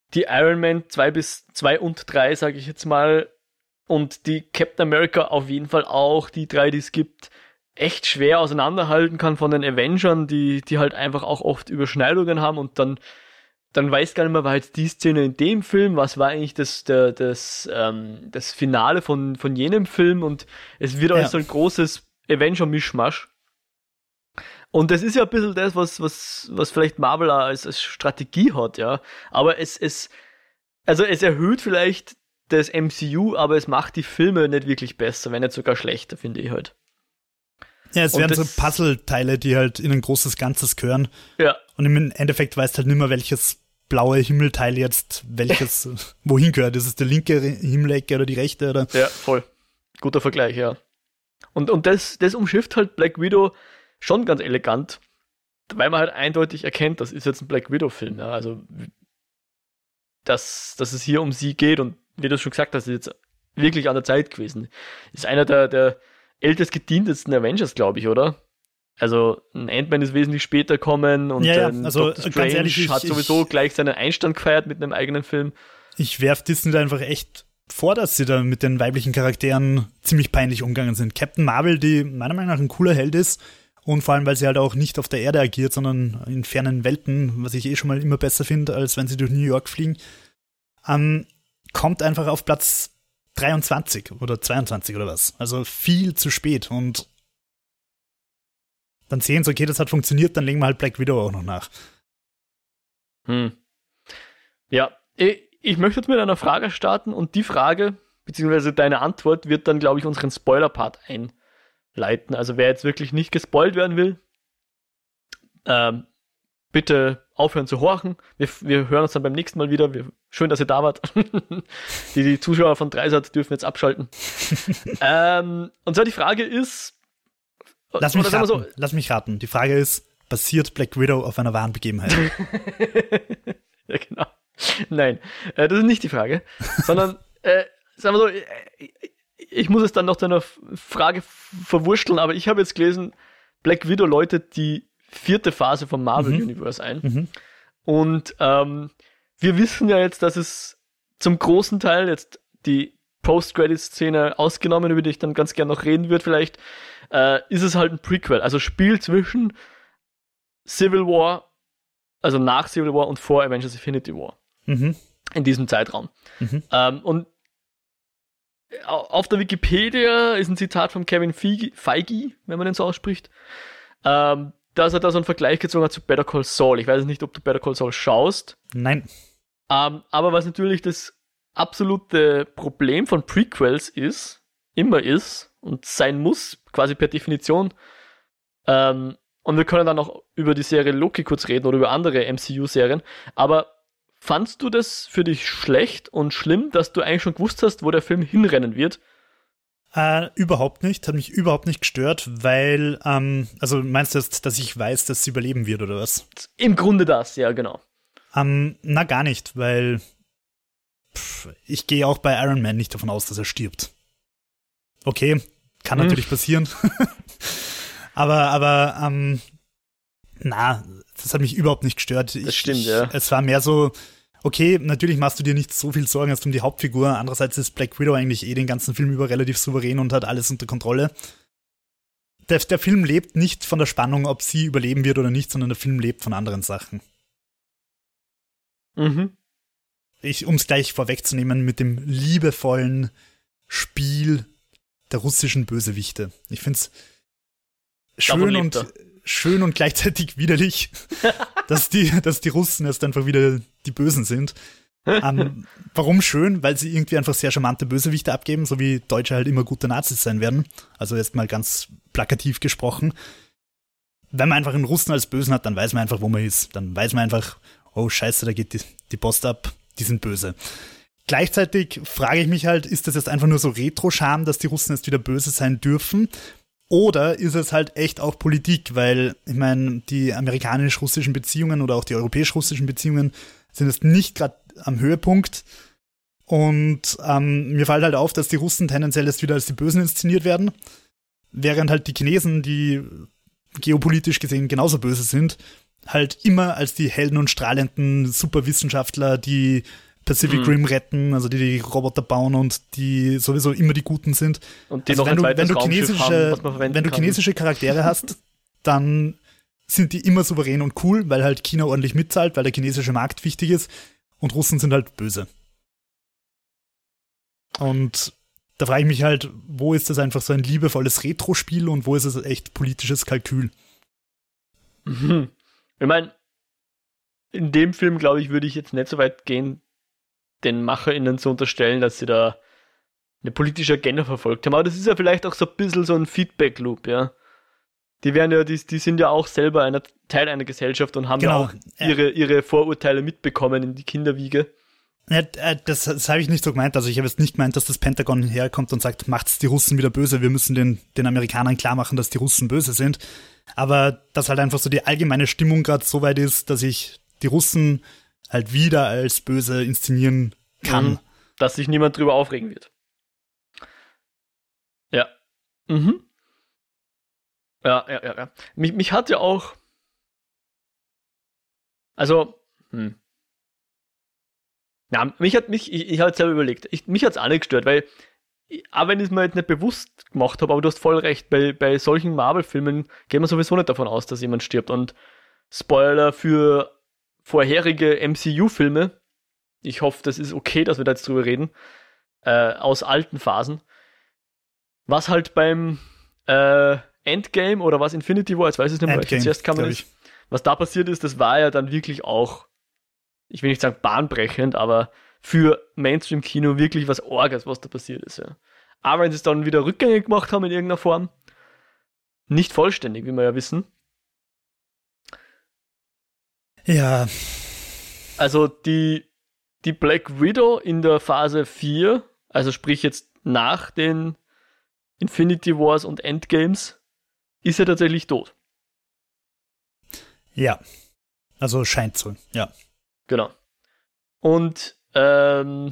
die Iron Man zwei bis zwei und drei, sage ich jetzt mal, und die Captain America auf jeden Fall auch, die drei, die es gibt, echt schwer auseinanderhalten kann von den Avengern, die, die halt einfach auch oft Überschneidungen haben und dann, dann weiß gar nicht mehr, war jetzt die Szene in dem Film, was war eigentlich das, der, das, ähm, das Finale von, von jenem Film und es wird Ja. alles so ein großes Avenger-Mischmasch. Und das ist ja ein bisschen das, was, was, was vielleicht Marvel als, als Strategie hat, ja. Aber es, es, also es erhöht vielleicht das M C U, aber es macht die Filme nicht wirklich besser, wenn nicht sogar schlechter, finde ich halt. Ja, es Und werden so das- Puzzleteile, die halt in ein großes Ganzes gehören. Ja, Und im Endeffekt weißt halt nicht mehr, welches blaue Himmelteil jetzt welches wohin gehört. Ist es der linke Himmelecke oder die rechte? Oder? ja, voll. Guter Vergleich, ja. Und, und das, das umschifft halt Black Widow schon ganz elegant, weil man halt eindeutig erkennt, das ist jetzt ein Black Widow-Film. Ja? Also, dass, dass es hier um sie geht und wie du schon gesagt hast, ist jetzt wirklich an der Zeit gewesen. Ist einer der, der ältest gedientesten Avengers, glaube ich, oder? Also, ein Ant-Man ist wesentlich später gekommen und Ja, ja, ein also, Doctor ganz Strange ehrlich, ich- hat sowieso gleich seinen Einstand gefeiert mit einem eigenen Film. Ich werf Disney da einfach echt vor, dass sie da mit den weiblichen Charakteren ziemlich peinlich umgegangen sind. Captain Marvel, die meiner Meinung nach ein cooler Held ist und vor allem, weil sie halt auch nicht auf der Erde agiert, sondern in fernen Welten, was ich eh schon mal immer besser finde, als wenn sie durch New York fliegen, ähm, kommt einfach auf Platz dreiundzwanzig oder zweiundzwanzig oder was. Also viel zu spät und dann sehen sie, okay, das hat funktioniert, dann legen wir halt Black Widow auch noch nach. Hm. Ja, ich, ich möchte jetzt mit einer Frage starten und die Frage, beziehungsweise deine Antwort, wird dann, glaube ich, unseren Spoiler-Part einleiten. Also wer jetzt wirklich nicht gespoilt werden will, ähm, bitte aufhören zu horchen. Wir, wir hören uns dann beim nächsten Mal wieder. Wir, schön, dass ihr da wart. die, die Zuschauer von Dreisat dürfen jetzt abschalten. ähm, und zwar die Frage ist, Lass mich, oder sagen raten, wir so, lass mich raten. Die Frage ist, basiert Black Widow auf einer wahren Begebenheit? ja, genau. Nein, äh, das ist nicht die Frage, sondern, äh, sagen wir so, äh, ich muss es dann noch zu einer Frage verwursteln, aber ich habe jetzt gelesen, Black Widow läutet die vierte Phase vom Marvel Mhm. Universe ein. Mhm. Und ähm, wir wissen ja jetzt, dass es zum großen Teil jetzt die Post-Credit-Szene ausgenommen, über die ich dann ganz gern noch reden würde vielleicht, äh, ist es halt ein Prequel, also Spiel zwischen Civil War, also nach Civil War und vor Avengers Infinity War Mhm. in diesem Zeitraum. Mhm. Ähm, und au- auf der Wikipedia ist ein Zitat von Kevin Feige, Feige wenn man den so ausspricht, ähm, dass er da so einen Vergleich gezogen hat zu Better Call Saul. Ich weiß nicht, ob du Better Call Saul schaust, Nein. ähm, aber was natürlich das absolute Problem von Prequels ist, immer ist und sein muss, quasi per Definition, ähm, und wir können dann auch über die Serie Loki kurz reden oder über andere M C U-Serien, aber fandst du das für dich schlecht und schlimm, dass du eigentlich schon gewusst hast, wo der Film hinrennen wird? Äh, überhaupt nicht. Hat mich überhaupt nicht gestört, weil, ähm, also meinst du jetzt, dass ich weiß, dass sie überleben wird oder was? Im Grunde das, ja, genau. Ähm, na, gar nicht, weil pff, ich gehe auch bei Iron Man nicht davon aus, dass er stirbt. Okay, kann Hm. natürlich passieren. aber, aber, ähm, na, das hat mich überhaupt nicht gestört. Ich, Das stimmt, ich, ja. Es war mehr so, okay, natürlich machst du dir nicht so viel Sorgen als um die Hauptfigur. Andererseits ist Black Widow eigentlich eh den ganzen Film über relativ souverän und hat alles unter Kontrolle. Der, der Film lebt nicht von der Spannung, ob sie überleben wird oder nicht, sondern der Film lebt von anderen Sachen. Mhm. Ich, um es gleich vorwegzunehmen, mit dem liebevollen Spiel der russischen Bösewichte. Ich finde es Davon schön lebt und, er. schön und gleichzeitig widerlich, dass, die, dass die Russen erst einfach wieder die Bösen sind. Ähm, warum schön? Weil sie irgendwie einfach sehr charmante Bösewichte abgeben, so wie Deutsche halt immer gute Nazis sein werden. Also jetzt mal ganz plakativ gesprochen. Wenn man einfach einen Russen als Bösen hat, dann weiß man einfach, wo man ist. Dann weiß man einfach, oh scheiße, da geht die, die Post ab, die sind böse. Gleichzeitig frage ich mich halt, ist das jetzt einfach nur so Retro-Scham, dass die Russen jetzt wieder böse sein dürfen? Oder ist es halt echt auch Politik? Weil, ich meine, die amerikanisch-russischen Beziehungen oder auch die europäisch-russischen Beziehungen sind jetzt nicht gerade am Höhepunkt. Und ähm, mir fällt halt auf, dass die Russen tendenziell jetzt wieder als die Bösen inszeniert werden. Während halt die Chinesen, die geopolitisch gesehen genauso böse sind, halt immer als die Helden und strahlenden Superwissenschaftler, die Pacific Mhm. Rim retten, also die die Roboter bauen und die sowieso immer die Guten sind. Und die Also noch wenn ein du, zweites wenn du Raumschiff chinesische, haben, was man verwenden wenn du kann. chinesische Charaktere hast, dann sind die immer souverän und cool, weil halt China ordentlich mitzahlt, weil der chinesische Markt wichtig ist und Russen sind halt böse. Und da frage ich mich halt, wo ist das einfach so ein liebevolles Retro-Spiel und wo ist es echt politisches Kalkül? Mhm. Ich meine, in dem Film, glaube ich, würde ich jetzt nicht so weit gehen, den MacherInnen zu unterstellen, dass sie da eine politische Agenda verfolgt haben. Aber das ist ja vielleicht auch so ein bisschen so ein Feedback-Loop, ja. Die werden ja, die, die sind ja auch selber einer, Teil einer Gesellschaft und haben Genau, ja auch ja. ihre, ihre Vorurteile mitbekommen in die Kinderwiege. Ja, äh, das das habe ich nicht so gemeint. Also ich habe jetzt nicht gemeint, dass das Pentagon herkommt und sagt, macht's die Russen wieder böse, wir müssen den, den Amerikanern klar machen, dass die Russen böse sind. Aber dass halt einfach so die allgemeine Stimmung gerade so weit ist, dass ich die Russen halt wieder als böse inszenieren kann. Mhm. Dass sich niemand drüber aufregen wird. Ja. Mhm. Ja, ja, ja, ja. Mich, mich hat ja auch. Also, hm. Ja, mich hat mich, ich, ich habe selber überlegt, ich, mich hat es auch nicht gestört, weil, auch wenn ich es mir jetzt nicht bewusst gemacht habe, aber du hast voll recht, bei, bei solchen Marvel-Filmen geht man sowieso nicht davon aus, dass jemand stirbt. Und Spoiler für vorherige M C U-Filme, ich hoffe, das ist okay, dass wir da jetzt drüber reden, äh, aus alten Phasen. Was halt beim äh, Endgame oder was Infinity War, jetzt weiß ich es nicht mehr, welche Endgame, zuerst kam, glaub ist, ich. was da passiert ist, das war ja dann wirklich auch, ich will nicht sagen bahnbrechend, aber für Mainstream-Kino wirklich was Orges, was da passiert ist. Ja. Aber wenn sie es dann wieder rückgängig gemacht haben in irgendeiner Form, nicht vollständig, wie wir ja wissen. Ja, Also die, die Black Widow in der Phase vier, also sprich jetzt nach den Infinity Wars und Endgames, ist ja tatsächlich tot. ja. Also scheint so, ja. Genau. Und, ähm,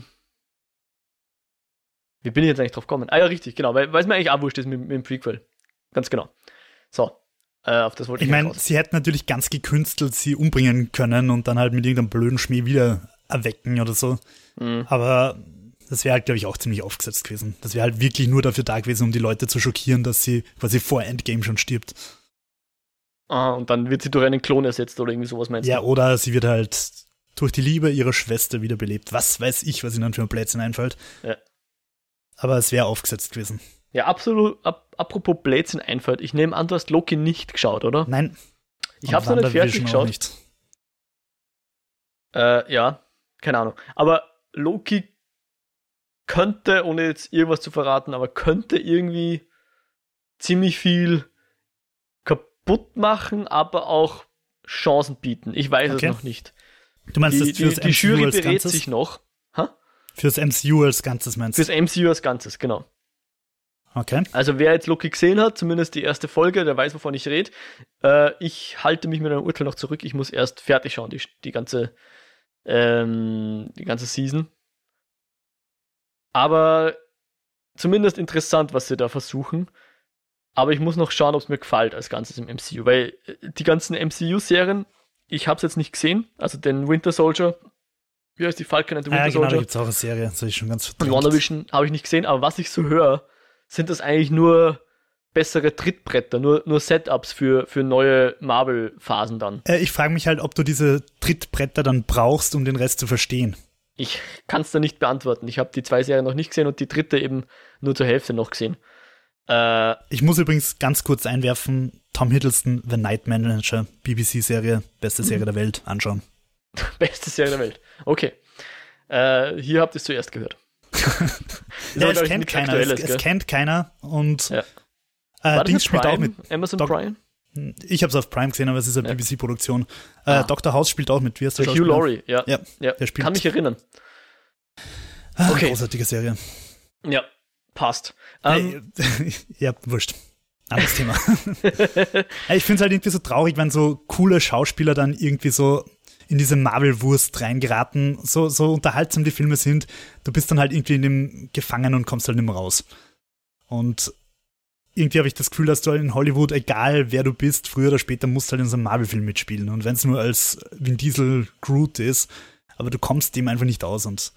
wie bin ich jetzt eigentlich drauf gekommen? Ah ja, richtig, genau, weil es mir eigentlich auch wurscht ist mit, mit dem Prequel. Ganz genau. So, äh, auf das wollte ich Ich meine, raus. sie hätten natürlich ganz gekünstelt sie umbringen können und dann halt mit irgendeinem blöden Schmäh wieder erwecken oder so. Mhm. Aber das wäre halt, glaube ich, auch ziemlich aufgesetzt gewesen. Das wäre halt wirklich nur dafür da gewesen, um die Leute zu schockieren, dass sie quasi vor Endgame schon stirbt. Ah, und dann wird sie durch einen Klon ersetzt oder irgendwie sowas, meinst Ja, du? oder sie wird halt durch die Liebe ihrer Schwester wiederbelebt. Was weiß ich, was ihnen dann für ein Blödsinn einfällt. Ja. Aber es wäre aufgesetzt gewesen. Ja, absolut. Ap apropos Blödsinn einfällt, ich nehme an, du hast Loki nicht geschaut, oder? Nein. Ich habe es noch nicht fertig WandaVision auch geschaut. nicht. Äh, ja, keine Ahnung. Aber Loki könnte, ohne jetzt irgendwas zu verraten, aber könnte irgendwie ziemlich viel kaputt machen, aber auch Chancen bieten. Ich weiß Okay. es noch nicht. Du meinst Die, das fürs die, die Jury M C U als berät Ganzes? sich noch. Ha? Fürs M C U als Ganzes meinst du? Fürs M C U als Ganzes, genau. Okay. Also wer jetzt Loki gesehen hat, zumindest die erste Folge, der weiß, wovon ich rede. Äh, ich halte mich mit einem Urteil noch zurück. Ich muss erst fertig schauen, die, die ganze ähm, die ganze Season. Aber zumindest interessant, was sie da versuchen. Aber ich muss noch schauen, ob es mir gefällt als Ganzes im M C U. Weil äh, die ganzen M C U-Serien, ich habe es jetzt nicht gesehen. Also den Winter Soldier, wie heißt die Falcon and the Ah, Winter ja, genau, da Soldier? gibt es auch eine Serie. Das habe ich schon ganz Und verdrängt. WandaVision habe ich nicht gesehen, aber was ich so höre, sind das eigentlich nur bessere Trittbretter, nur, nur Setups für, für neue Marvel-Phasen dann. Äh, ich frage mich halt, ob du diese Trittbretter dann brauchst, um den Rest zu verstehen. Ich kann es da nicht beantworten. Ich habe die zwei Serien noch nicht gesehen und die dritte eben nur zur Hälfte noch gesehen. Äh, Ich muss übrigens ganz kurz einwerfen, Tom Hiddleston, The Night Manager, B B C-Serie, beste Serie der Welt, anschauen. beste Serie der Welt. Okay. Äh, hier habt ihr es zuerst gehört. Ja, aber, es glaub ich, kennt nichts keiner, es, Aktuelles, es gell? kennt keiner und Ja. äh, War das Dings jetzt spielt auch Prime? mit. Amazon Doc- Prime? Ich habe es auf Prime gesehen, aber es ist eine Ja. B B C-Produktion. Äh, Ah. Doktor House spielt auch mit. Wie heißt der Der Hugh Schauspieler? Laurie, ja. Ja, ja. der spielt. Kann mich erinnern. Ah, okay. Großartige Serie. Ja, passt. Ähm, Hey, ja, wurscht. Anderes Thema. Ich finde es halt irgendwie so traurig, wenn so coole Schauspieler dann irgendwie so in diese Marvel-Wurst reingeraten, so, so unterhaltsam die Filme sind, du bist dann halt irgendwie in dem gefangen und kommst halt nicht mehr raus. Und irgendwie habe ich das Gefühl, dass du in Hollywood, egal wer du bist, früher oder später musst du halt in so einem Marvel-Film mitspielen. Und wenn es nur als Vin Diesel Groot ist, aber du kommst dem einfach nicht aus. Und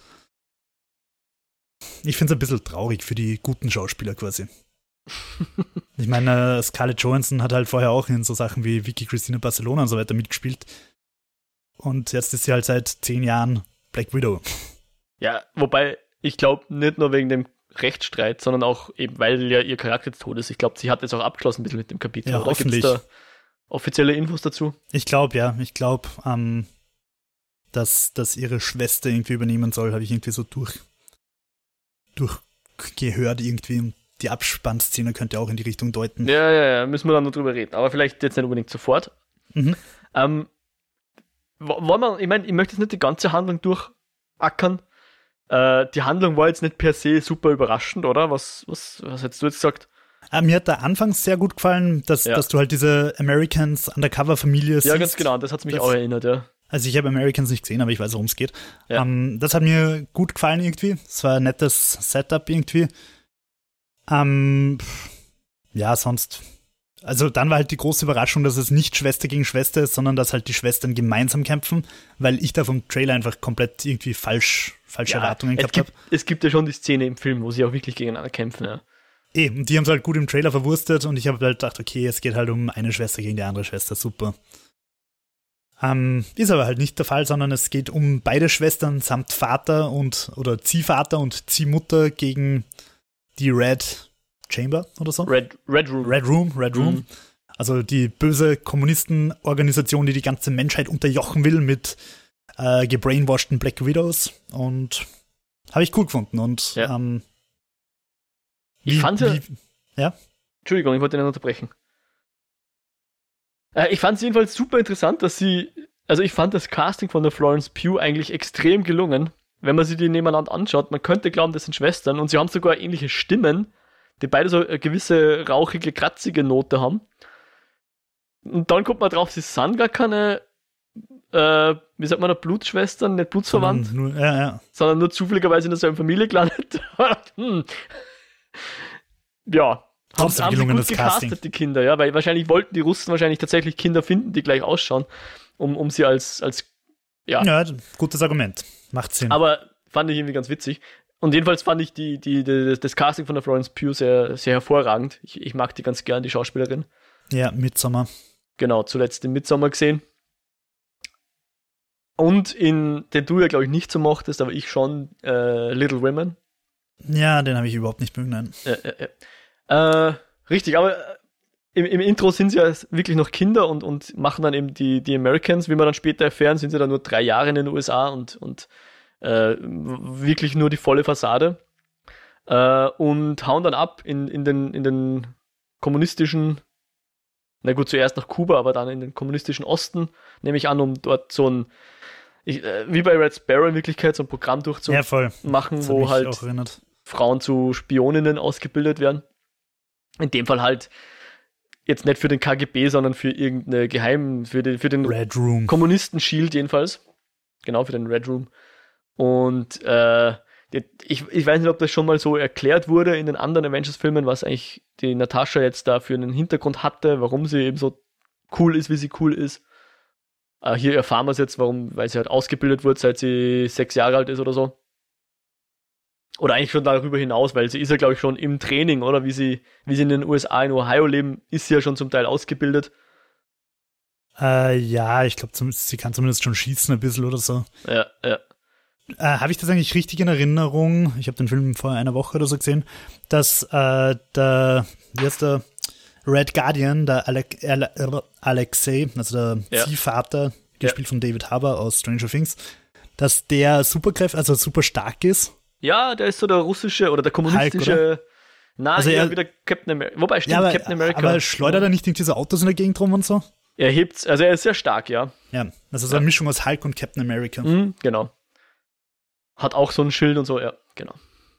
ich finde es ein bisschen traurig für die guten Schauspieler quasi. Ich meine, Scarlett Johansson hat halt vorher auch in so Sachen wie Vicky Cristina Barcelona und so weiter mitgespielt. Und jetzt ist sie halt seit zehn Jahren Black Widow. Ja, wobei, ich glaube, nicht nur wegen dem Rechtsstreit, sondern auch eben, weil ja ihr Charakter jetzt tot ist. Ich glaube, sie hat jetzt auch abgeschlossen ein bisschen mit dem Kapitel. Ja, oder hoffentlich. Gibt's da offizielle Infos dazu? Ich glaube, ja. Ich glaube, ähm, dass, dass ihre Schwester irgendwie übernehmen soll, habe ich irgendwie so durch, durchgehört irgendwie. Und die Abspannszene könnte auch in die Richtung deuten. Ja, ja, ja, müssen wir dann noch drüber reden. Aber vielleicht jetzt nicht unbedingt sofort. Mhm. Ähm, wollen wir, ich meine, ich möchte jetzt nicht die ganze Handlung durchackern. Äh, die Handlung war jetzt nicht per se super überraschend, oder? Was, was, was hättest du jetzt gesagt? Äh, mir hat da anfangs sehr gut gefallen, dass, Ja. dass du halt diese Americans Undercover-Familie siehst. Ja, ganz genau, das hat mich Das- auch erinnert, ja. Also ich habe Americans nicht gesehen, aber ich weiß, worum es geht. Ja. Ähm, das hat mir gut gefallen irgendwie. Es war ein nettes Setup irgendwie. Ähm, pff, ja, sonst. Also dann war halt die große Überraschung, dass es nicht Schwester gegen Schwester ist, sondern dass halt die Schwestern gemeinsam kämpfen, weil ich da vom Trailer einfach komplett irgendwie falsch, falsche Erwartungen es, gehabt gibt, habe. es gibt ja schon die Szene im Film, wo sie auch wirklich gegeneinander kämpfen, ja. Eh, und die haben es halt gut im Trailer verwurstet und ich habe halt gedacht, okay, es geht halt um eine Schwester gegen die andere Schwester, super. Ähm, ist aber halt nicht der Fall, sondern es geht um beide Schwestern samt Vater und, oder Ziehvater und Ziehmutter gegen die Red Chamber oder so? Red, Red Room. Red Room, Red Room. Mhm. Also die böse Kommunistenorganisation, die die ganze Menschheit unterjochen will mit äh, gebrainwashten Black Widows. Und habe ich cool gefunden. Und Ja. ähm, Ich fand ja- ja, Entschuldigung, ich wollte nicht unterbrechen. Äh, ich fand es jedenfalls super interessant, dass sie, also ich fand das Casting von der Florence Pugh eigentlich extrem gelungen, wenn man sie die nebeneinander anschaut. Man könnte glauben, das sind Schwestern und sie haben sogar ähnliche Stimmen, die beide so eine gewisse rauchige, kratzige Note haben. Und dann kommt man drauf, sie sind gar keine, äh, wie sagt man da, Blutschwestern, nicht blutsverwandt, sondern nur, ja, ja. sondern nur zufälligerweise in derselben Familie gelandet. hm. Ja, haben, Trotzdem haben sie gut gelungenes gecastet, Casting. die Kinder, ja, weil wahrscheinlich wollten die Russen wahrscheinlich tatsächlich Kinder finden, die gleich ausschauen, um, um sie als, als, ja, Ja, gutes Argument. Macht Sinn. aber fand ich irgendwie ganz witzig. Und jedenfalls fand ich die, die, die, das Casting von der Florence Pugh sehr, sehr hervorragend. Ich, ich mag die ganz gern, die Schauspielerin. Ja, Midsommar. Genau, zuletzt im Midsommar gesehen. Und in, den du ja, glaube ich, nicht so mochtest, aber ich schon, äh, Little Women. Ja, den habe ich überhaupt nicht mögen, nein. Ja, ja, ja. Äh, richtig, aber äh, im, im Intro sind sie ja wirklich noch Kinder und, und machen dann eben die, die Americans. Wie wir dann später erfahren, sind sie dann nur drei Jahre in den U S A und, und äh, wirklich nur die volle Fassade. Äh, und hauen dann ab in, in, den, in den kommunistischen, na gut, zuerst nach Kuba, aber dann in den kommunistischen Osten, nehme ich an, um dort so ein, ich, äh, wie bei Red Sparrow in Wirklichkeit, so ein Programm durchzumachen, Ja, voll. Das hat wo mich halt auch erinnert. Frauen zu Spioninnen ausgebildet werden. In dem Fall halt jetzt nicht für den K G B, sondern für irgendeine Geheim, für den, für den Red Room. Kommunisten-Shield jedenfalls. Genau, für den Red Room. Und äh, die, ich, ich weiß nicht, ob das schon mal so erklärt wurde in den anderen Avengers-Filmen, was eigentlich die Natascha jetzt da für einen Hintergrund hatte, warum sie eben so cool ist, wie sie cool ist. Äh, hier erfahren wir es jetzt, warum, weil sie halt ausgebildet wurde, seit sie sechs Jahre alt ist oder so. Oder eigentlich schon darüber hinaus, weil sie ist ja, glaube ich, schon im Training, oder? Wie sie, wie sie in den U S A, in Ohio leben, ist sie ja schon zum Teil ausgebildet. Äh, ja, ich glaube, sie kann zumindest schon schießen ein bisschen oder so. Ja, ja. Äh, habe ich das eigentlich richtig in Erinnerung? Ich habe den Film vor einer Woche oder so gesehen, dass äh, der, wie heißt der, Red Guardian, der Alec, Ale, Alexei, also der Ja. Ziehvater, gespielt von David Harbour aus Stranger Things, dass der Superkräfte, also super stark ist. Ja, der ist so der russische oder der kommunistische. Na, Also eher er- wieder Captain America. Wobei, stimmt, Ja, aber, Captain America. aber schleudert er nicht irgendwie so Autos in der Gegend rum und so? Er hebt, also er ist sehr stark, ja. Ja, also so eine Mischung aus Hulk und Captain America. Mhm, genau. Hat auch so ein Schild und so, ja, genau.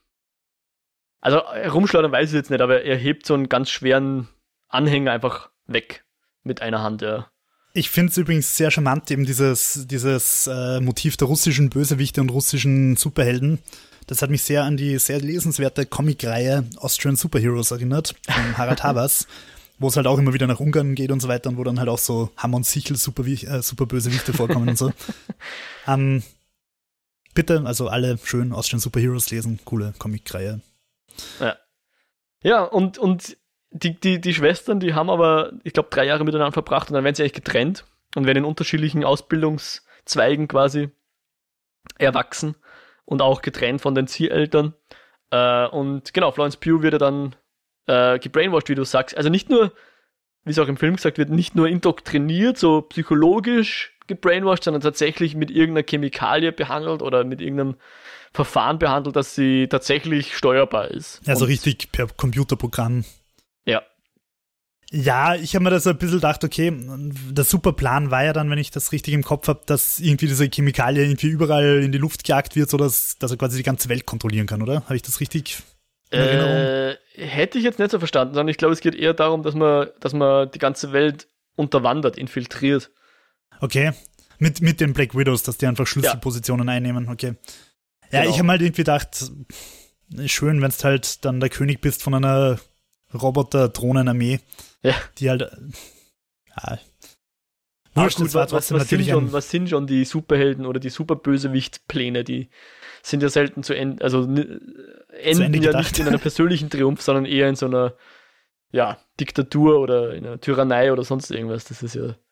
Also rumschleudern weiß ich jetzt nicht, aber er hebt so einen ganz schweren Anhänger einfach weg mit einer Hand, ja. Ich finde es übrigens sehr charmant, eben dieses, dieses äh, Motiv der russischen Bösewichte und russischen Superhelden, das hat mich sehr an die sehr lesenswerte Comicreihe Austrian Superheroes erinnert, von Harald Habers, wo es halt auch immer wieder nach Ungarn geht und so weiter und wo dann halt auch so Hammer und Sichel super, äh, super böse Wichte vorkommen und so. Ähm, bitte, also alle schön Austrian Superheroes lesen, coole Comicreihe. Ja, ja und, und die, die, die Schwestern, die haben aber, ich glaube, drei Jahre miteinander verbracht und dann werden sie eigentlich getrennt und werden in unterschiedlichen Ausbildungszweigen quasi erwachsen und auch getrennt von den Zieheltern. Äh, und genau, Florence Pugh wird ja dann äh, gebrainwashed, wie du sagst. Also nicht nur, wie es auch im Film gesagt wird, nicht nur indoktriniert, so psychologisch gebrainwashed, sondern tatsächlich mit irgendeiner Chemikalie behandelt oder mit irgendeinem Verfahren behandelt, dass sie tatsächlich steuerbar ist. Also und, richtig per Computerprogramm. Ja. Ja, ich habe mir das ein bisschen gedacht, okay, der super Plan war ja dann, wenn ich das richtig im Kopf habe, dass irgendwie diese Chemikalie irgendwie überall in die Luft gejagt wird, sodass dass er quasi die ganze Welt kontrollieren kann, oder? Habe ich das richtig in Erinnerung? Äh, hätte ich jetzt nicht so verstanden, sondern ich glaube, es geht eher darum, dass man, dass man die ganze Welt unterwandert, infiltriert. Okay, mit, mit den Black Widows, dass die einfach Schlüsselpositionen ja. einnehmen, okay. Ja, genau. Ich habe halt irgendwie gedacht, schön, wenn du halt dann der König bist von einer Roboter-Drohnenarmee, ja. die halt ja, Aber gut, was, was, was, sind schon, was sind schon die Superhelden oder die Superbösewicht-Pläne, die sind ja selten zu Ende, also n- enden ja nicht in einem persönlichen Triumph, sondern eher in so einer ja, Diktatur oder in einer Tyrannei oder sonst irgendwas. Das ist ja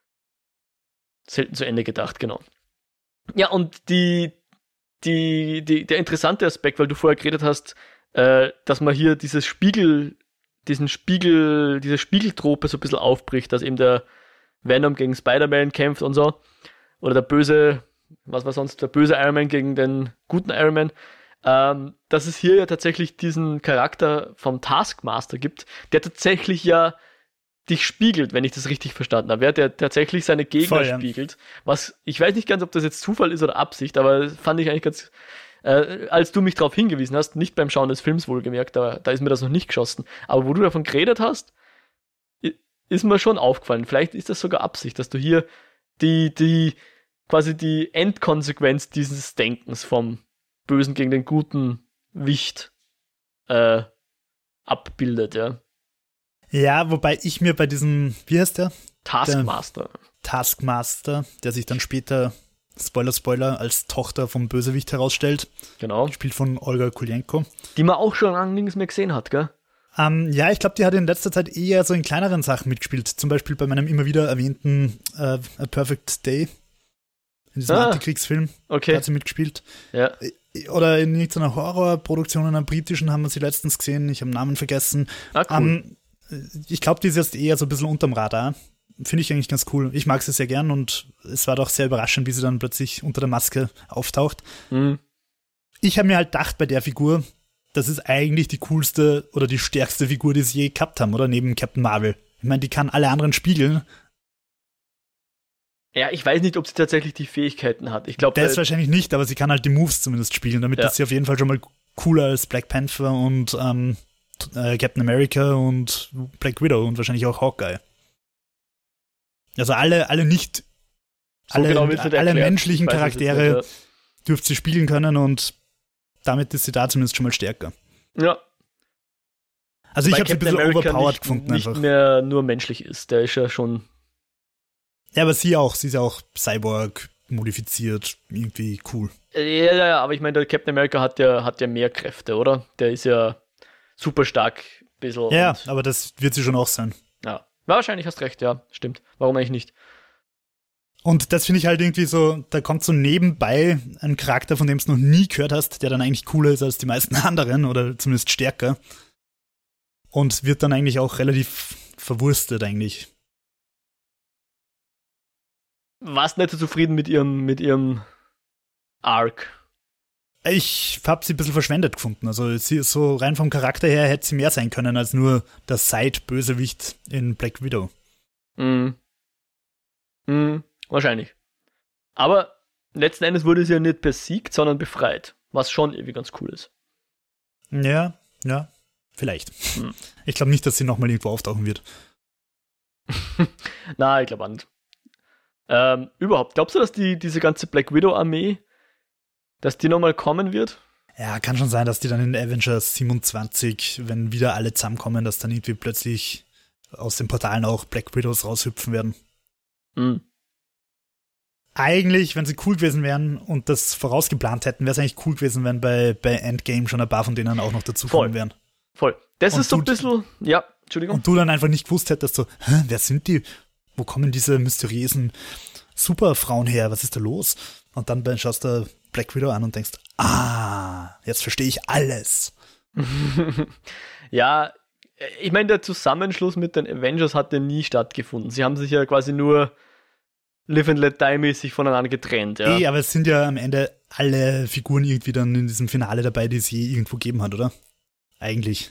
selten zu Ende gedacht, genau. Ja, und die, die, die, der interessante Aspekt, weil du vorher geredet hast, äh, dass man hier dieses Spiegel, diesen Spiegel, diese Spiegeltrope so ein bisschen aufbricht, dass eben der Venom gegen Spider-Man kämpft und so. Oder der böse, was war sonst, der böse Iron Man gegen den guten Iron Man. Ähm, dass es hier ja tatsächlich diesen Charakter vom Taskmaster gibt, der tatsächlich ja dich spiegelt, wenn ich das richtig verstanden habe. Ja, der tatsächlich seine Gegner Voll, ja. spiegelt. Was, ich weiß nicht ganz, ob das jetzt Zufall ist oder Absicht, aber fand ich eigentlich ganz, äh, als du mich darauf hingewiesen hast, nicht beim Schauen des Films wohlgemerkt, da, da ist mir das noch nicht geschossen. Aber wo du davon geredet hast, ist mir schon aufgefallen. Vielleicht ist das sogar Absicht, dass du hier die, die, quasi die Endkonsequenz dieses Denkens vom Bösen gegen den guten Wicht äh, abbildet, ja. Ja, wobei ich mir bei diesem, wie heißt der? Taskmaster. Der Taskmaster, der sich dann später, Spoiler, Spoiler, als Tochter vom Bösewicht herausstellt. Genau. Gespielt von Olga Kulienko. Die man auch schon lange nichts mehr gesehen hat, gell? Um, ja, ich glaube, die hat in letzter Zeit eher so in kleineren Sachen mitgespielt. Zum Beispiel bei meinem immer wieder erwähnten uh, A Perfect Day. In diesem ah, Antikriegsfilm. Okay. Da hat sie mitgespielt. Ja. Oder in irgendeiner Horrorproduktion, einer britischen, haben wir sie letztens gesehen. Ich habe den Namen vergessen. Ah, cool. Um, ich glaube, die ist jetzt eher so ein bisschen unterm Radar. Finde ich eigentlich ganz cool. Ich mag sie sehr gern und es war doch sehr überraschend, wie sie dann plötzlich unter der Maske auftaucht. Mhm. Ich habe mir halt gedacht bei der Figur, das ist eigentlich die coolste oder die stärkste Figur, die sie je gehabt haben, oder? Neben Captain Marvel. Ich meine, die kann alle anderen spiegeln. Ja, ich weiß nicht, ob sie tatsächlich die Fähigkeiten hat. Ich glaube, das äh, wahrscheinlich nicht, aber sie kann halt die Moves zumindest spielen. Damit ja. ist sie auf jeden Fall schon mal cooler als Black Panther und ähm, äh, Captain America und Black Widow und wahrscheinlich auch Hawkeye. Also alle, alle nicht, so alle, genau alle menschlichen weiß, Charaktere nicht, ja. dürfte sie spielen können und damit ist sie da zumindest schon mal stärker. Ja. Also ich habe sie ein bisschen America overpowered nicht, gefunden nicht einfach. Nicht mehr nur menschlich ist, der ist ja schon... Ja, aber sie auch, sie ist ja auch Cyborg modifiziert, irgendwie cool. Ja, ja, ja, aber ich meine, der Captain America hat ja, hat ja mehr Kräfte, oder? Der ist ja super stark, ein bisschen. Ja, aber das wird sie schon auch sein. Ja, wahrscheinlich hast recht, ja, stimmt. Warum eigentlich nicht? Und das finde ich halt irgendwie so, da kommt so nebenbei ein Charakter, von dem du noch nie gehört hast, der dann eigentlich cooler ist als die meisten anderen oder zumindest stärker. Und wird dann eigentlich auch relativ verwurstet eigentlich. Warst nicht so zufrieden mit ihrem, mit ihrem Arc? Ich habe sie ein bisschen verschwendet gefunden. Also sie ist so rein vom Charakter her hätte sie mehr sein können als nur der Side-Bösewicht in Black Widow. Mhm. Mhm, wahrscheinlich. Aber letzten Endes wurde sie ja nicht besiegt, sondern befreit. Was schon irgendwie ganz cool ist. Ja, ja, vielleicht. Mhm. Ich glaube nicht, dass sie nochmal irgendwo auftauchen wird. Na, ich glaube auch nicht. Ähm, überhaupt, glaubst du, dass die, diese ganze Black Widow-Armee, dass die nochmal kommen wird? Ja, kann schon sein, dass die dann in Avengers siebenundzwanzig, wenn wieder alle zusammenkommen, dass dann irgendwie plötzlich aus den Portalen auch Black Widows raushüpfen werden. Mhm. Eigentlich, wenn sie cool gewesen wären und das vorausgeplant hätten, wäre es eigentlich cool gewesen, wenn bei, bei Endgame schon ein paar von denen auch noch dazukommen wären. Voll. Das und ist so ein du, bisschen, ja, Entschuldigung. Und du dann einfach nicht gewusst hättest, so, hä, wer sind die? Wo kommen diese mysteriösen Superfrauen her? Was ist da los? Und dann schaust du Black Widow an und denkst, ah, jetzt verstehe ich alles. Ja, ich meine, der Zusammenschluss mit den Avengers hat ja nie stattgefunden. Sie haben sich ja quasi nur Live and Let Die-mäßig voneinander getrennt. Ja. Eh, aber es sind ja am Ende alle Figuren irgendwie dann in diesem Finale dabei, die es je irgendwo gegeben hat, oder? Eigentlich.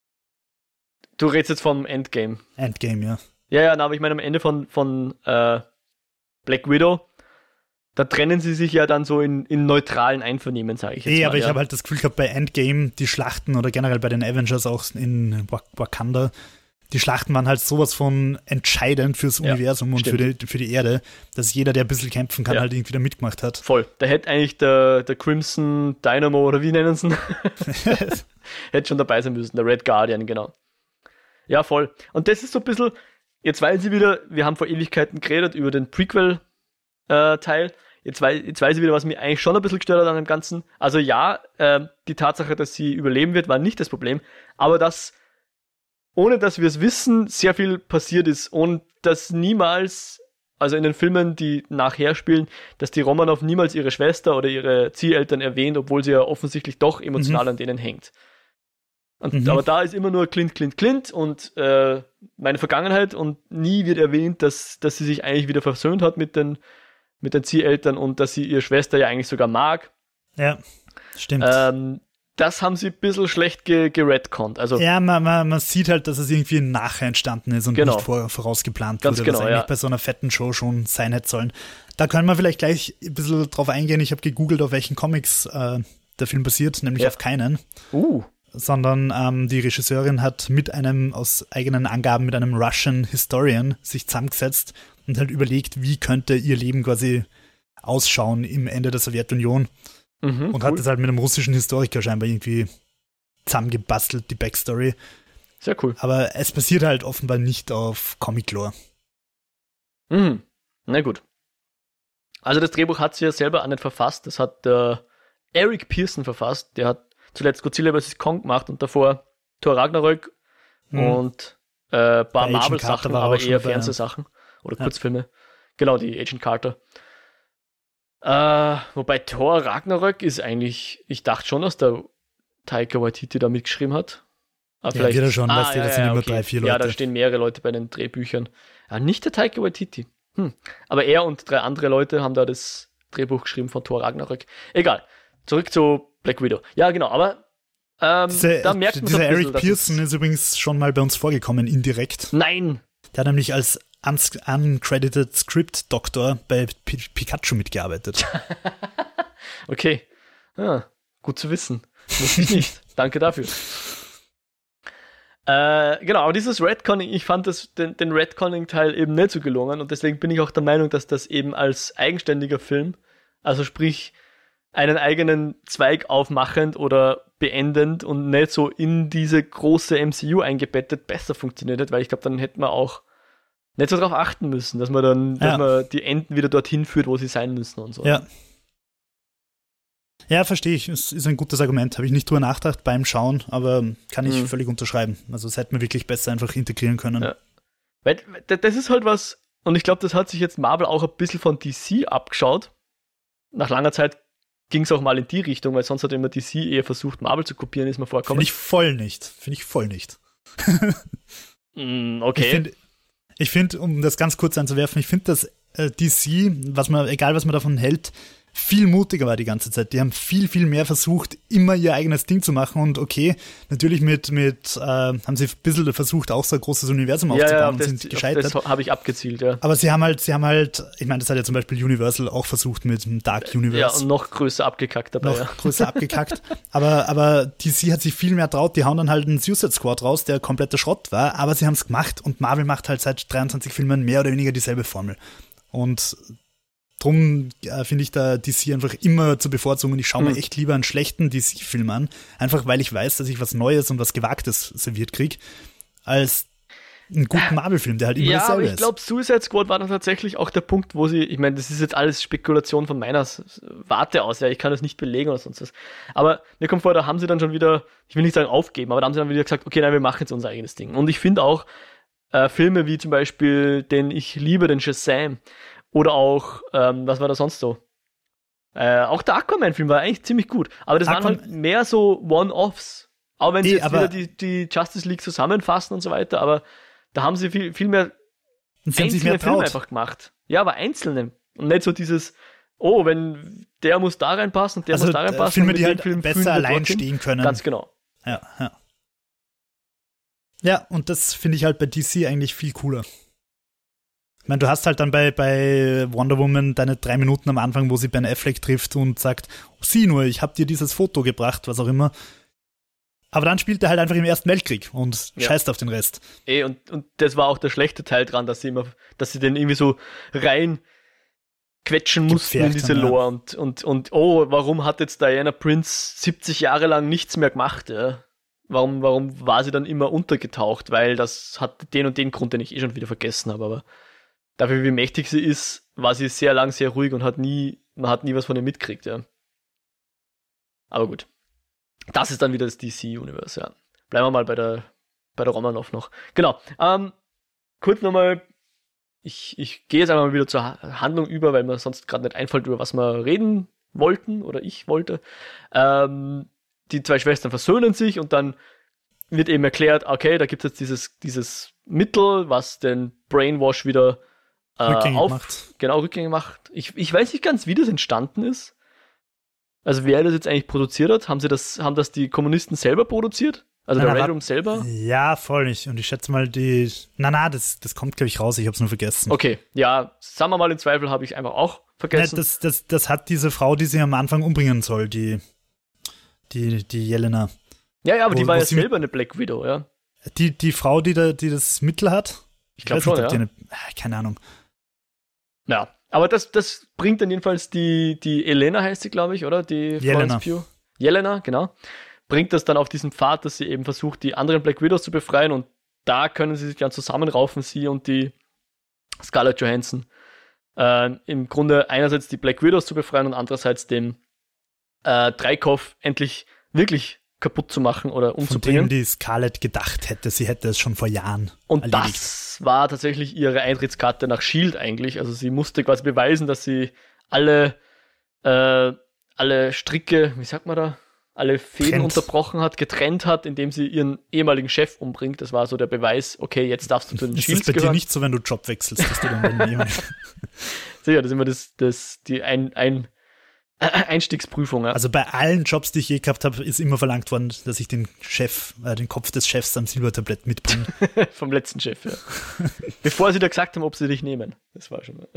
Du redest jetzt vom Endgame. Endgame, ja. Ja, ja, na, aber ich meine am Ende von, von äh, Black Widow, da trennen sie sich ja dann so in, in neutralen Einvernehmen, sage ich jetzt Eh, mal. aber ja. ich habe halt das Gefühl gehabt, bei Endgame, die Schlachten oder generell bei den Avengers auch in Wak- Wakanda, die Schlachten waren halt sowas von entscheidend fürs Ja, Universum und für die, für die Erde, dass jeder, der ein bisschen kämpfen kann, Ja. halt irgendwie da mitgemacht hat. Voll. Da hätte eigentlich der, der Crimson Dynamo, oder wie nennen sie ihn? Hätte schon dabei sein müssen, der Red Guardian, genau. Ja, voll. Und das ist so ein bisschen, jetzt weiß ich wieder, wir haben vor Ewigkeiten geredet über den Prequel-Teil, jetzt, weiß, jetzt weiß ich wieder, was mich eigentlich schon ein bisschen gestört hat an dem Ganzen. Also ja, äh, die Tatsache, dass sie überleben wird, war nicht das Problem, aber dass, ohne dass wir es wissen, sehr viel passiert ist und dass niemals, also in den Filmen, die nachher spielen, dass die Romanov niemals ihre Schwester oder ihre Zieheltern erwähnt, obwohl sie ja offensichtlich doch emotional Mhm. an denen hängt. Und, Mhm. Aber da ist immer nur Clint, Clint, Clint und äh, meine Vergangenheit und nie wird erwähnt, dass, dass sie sich eigentlich wieder versöhnt hat mit den, mit den Zieheltern und dass sie ihre Schwester ja eigentlich sogar mag. Ja, stimmt. Ähm, das haben sie ein bisschen schlecht ge- geredconnt. Also, ja, man, man, man sieht halt, dass es irgendwie nachher entstanden ist und Genau. nicht vor, vorausgeplant Ganz wurde, genau, was eigentlich ja. bei so einer fetten Show schon sein hätte sollen. Da können wir vielleicht gleich ein bisschen drauf eingehen. Ich habe gegoogelt, auf welchen Comics äh, der Film basiert, nämlich Ja. auf keinen. uh, Sondern ähm, die Regisseurin hat mit einem, aus eigenen Angaben, mit einem Russian Historian sich zusammengesetzt und halt überlegt, wie könnte ihr Leben quasi ausschauen im Ende der Sowjetunion mhm, und cool. hat das halt mit einem russischen Historiker scheinbar irgendwie zusammengebastelt, die Backstory. Sehr cool. Aber es basiert halt offenbar nicht auf Comic-Lore. Mhm. Na gut. Also das Drehbuch hat sie ja selber auch nicht verfasst. Das hat äh, Eric Pearson verfasst. Der hat zuletzt Godzilla versus. Kong gemacht und davor Thor Ragnarök Hm. und äh, ein paar Bei Agent Marvel-Sachen, Carter war er aber auch schon eher dabei, ja. Fernsehsachen oder Ja. Kurzfilme. Genau, die Agent Carter. Äh, wobei Thor Ragnarök ist eigentlich, ich dachte schon, dass der Taika Waititi da mitgeschrieben hat. Aber Ja, wieder schon, weißt du, das sind immer drei, vier Ja, Leute. da stehen mehrere Leute bei den Drehbüchern. Ja, nicht der Taika Waititi. Hm. Aber er und drei andere Leute haben da das Drehbuch geschrieben von Thor Ragnarök. Egal. Zurück zu Black Widow. Ja, genau, aber ähm, Diese, da merkt man so dieser ein bisschen, Eric dass Pearson es- ist übrigens schon mal bei uns vorgekommen, indirekt. Nein! Der hat nämlich als uns- uncredited Script Doctor bei P- Pikachu mitgearbeitet. Okay. Ah, gut zu wissen. Wusste ich nicht. Danke dafür. Äh, genau, aber dieses Redconning, ich fand das, den, den Redconning-Teil eben nicht so gelungen und deswegen bin ich auch der Meinung, dass das eben als eigenständiger Film, also sprich einen eigenen Zweig aufmachend oder beendend und nicht so in diese große M C U eingebettet besser funktioniert hat, weil ich glaube, dann hätte man auch nicht so darauf achten müssen, dass man dann, dass Ja. man die Enden wieder dorthin führt, wo sie sein müssen und so. Ja. Ja, verstehe ich. Es ist ein gutes Argument. Habe ich nicht drüber nachgedacht beim Schauen, aber kann ich Mhm. völlig unterschreiben. Also es hätte man wirklich besser einfach integrieren können. Ja. Weil d- das ist halt was, und ich glaube, das hat sich jetzt Marvel auch ein bisschen von D C abgeschaut. Nach langer Zeit ging es auch mal in die Richtung, weil sonst hat immer D C eher versucht, Marvel zu kopieren, ist mir vorgekommen. Finde ich voll nicht. Finde ich voll nicht. Mm, Ich okay. finde, ich find, um das ganz kurz einzuwerfen, ich finde, dass äh, D C, was man, egal was man davon hält, viel mutiger war die ganze Zeit. Die haben viel, viel mehr versucht, immer ihr eigenes Ding zu machen. Und okay, natürlich mit, mit äh, haben sie ein bisschen versucht, auch so ein großes Universum ja, ja, aufzubauen auf und das, sind auf gescheitert. das habe ich abgezielt, ja. Aber sie haben halt, sie haben halt, ich meine, das hat ja zum Beispiel Universal auch versucht mit dem Dark Ja, Universe. und noch größer abgekackt dabei, noch ja. größer abgekackt. Aber, aber D C hat sich viel mehr traut. Die hauen dann halt einen Suicide Squad raus, der kompletter Schrott war. Aber sie haben es gemacht und Marvel macht halt seit dreiundzwanzig Filmen mehr oder weniger dieselbe Formel. Und drum äh, finde ich da D C einfach immer zu bevorzugen und ich schaue Mhm. mir echt lieber einen schlechten D C-Film an, einfach weil ich weiß, dass ich was Neues und was Gewagtes serviert kriege, als einen guten Marvel-Film, der halt immer Ja, aber dasselbe ich glaube, Suicide Squad war dann tatsächlich auch der Punkt, wo sie, ich meine, das ist jetzt alles Spekulation von meiner S- Warte aus, ja, ich kann das nicht belegen oder sonst was. Aber mir kommt vor, da haben sie dann schon wieder, ich will nicht sagen aufgeben, aber da haben sie dann wieder gesagt, okay, nein, wir machen jetzt unser eigenes Ding. Und ich finde auch äh, Filme wie zum Beispiel den Ich liebe, den Shazam oder auch, ähm, was war da sonst so? Äh, auch der Aquaman-Film war eigentlich ziemlich gut, aber das waren Aquaman- halt mehr so One-Offs. Auch wenn sie Eh, jetzt aber- wieder die, die Justice League zusammenfassen und so weiter, aber da haben sie viel, viel mehr Und sie haben sich einzelne mehr Filme traut. einfach gemacht. Ja, aber einzelne. Und nicht so dieses, oh, wenn der muss da reinpassen und der Also muss da äh, reinpassen. Filme, und mit die dem halt Film fühlen besser wir allein dorthin. stehen können. Ganz genau. Ja, ja. Ja, und das finde ich halt bei D C eigentlich viel cooler. Ich meine, du hast halt dann bei, bei Wonder Woman deine drei Minuten am Anfang, wo sie Ben Affleck trifft und sagt, oh, sieh nur, ich hab dir dieses Foto gebracht, was auch immer. Aber dann spielt er halt einfach im Ersten Weltkrieg und Ja. scheißt auf den Rest. Eh, und, und das war auch der schlechte Teil dran, dass sie immer, dass sie den irgendwie so rein quetschen mussten in Gepfercht diese haben, ja. Lore und, und, und oh, warum hat jetzt Diana Prince siebzig Jahre lang nichts mehr gemacht, ja? Warum, warum war sie dann immer untergetaucht? Weil das hat den und den Grund, den ich eh schon wieder vergessen habe, aber dafür, wie mächtig sie ist, war sie sehr lang sehr ruhig und hat nie, man hat nie was von ihr mitgekriegt, ja. Aber gut. Das ist dann wieder das D C-Universe, ja. Bleiben wir mal bei der, bei der Romanov noch. Genau. Ähm, kurz nochmal, ich, ich gehe jetzt einfach mal wieder zur Ha- Handlung über, weil mir sonst gerade nicht einfällt, über was wir reden wollten oder ich wollte. Ähm, die zwei Schwestern versöhnen sich und dann wird eben erklärt, okay, da gibt es jetzt dieses, dieses Mittel, was den Brainwash wieder äh, Rückgängig auf, macht. genau, rückgängig macht. Ich, ich weiß nicht ganz, wie das entstanden ist. Also wer das jetzt eigentlich produziert hat, haben sie das, haben das die Kommunisten selber produziert? Also Nein, der nein, Red Room selber? Ja, voll nicht. Und ich schätze mal, die. Na, na, das, das kommt, glaube ich, raus. Ich hab's nur vergessen. Okay, ja, sagen wir mal, im Zweifel habe ich einfach auch Nein, vergessen. das, das, das hat diese Frau, die sie am Anfang umbringen soll, die. Die, die Jelena. ja, ja, aber wo- die war wo ja sie- selber eine Black Widow, ja. Die, die Frau, die, da, die das Mittel hat. Ich glaube weiß schon, nicht, ja. ob die eine, ah, keine Ahnung. Ja, aber das, das bringt dann jedenfalls die, die Elena heißt sie, glaube ich, oder? Die Jelena. Florence Pugh. Jelena, genau. Bringt das dann auf diesen Pfad, dass sie eben versucht, die anderen Black Widows zu befreien und da können sie sich dann zusammenraufen, sie und die Scarlett Johansson. Äh, Im Grunde einerseits die Black Widows zu befreien und andererseits den äh, Dreikopf endlich wirklich kaputt zu machen oder Von dem umzubringen. die Scarlett gedacht hätte, sie hätte es schon vor Jahren Und erledigt. das war tatsächlich ihre Eintrittskarte nach S H I E L D eigentlich. Also sie musste quasi beweisen, dass sie alle, äh, alle Stricke, wie sagt man da, alle Fäden Trennt. unterbrochen hat, getrennt hat, indem sie ihren ehemaligen Chef umbringt. Das war so der Beweis, okay, jetzt darfst du zu den Ist das Shields bei dir gehören. nicht so, wenn du Job wechselst, dass du dann bei jemand Sicher, das ist immer das, das, die ein, ein, äh, Einstiegsprüfung. Ja. Also bei allen Jobs, die ich je gehabt habe, ist immer verlangt worden, dass ich den Chef, äh, den Kopf des Chefs am Silbertablett mitbringe. Vom letzten Chef, ja. Bevor sie da gesagt haben, ob sie dich nehmen. Das war schon.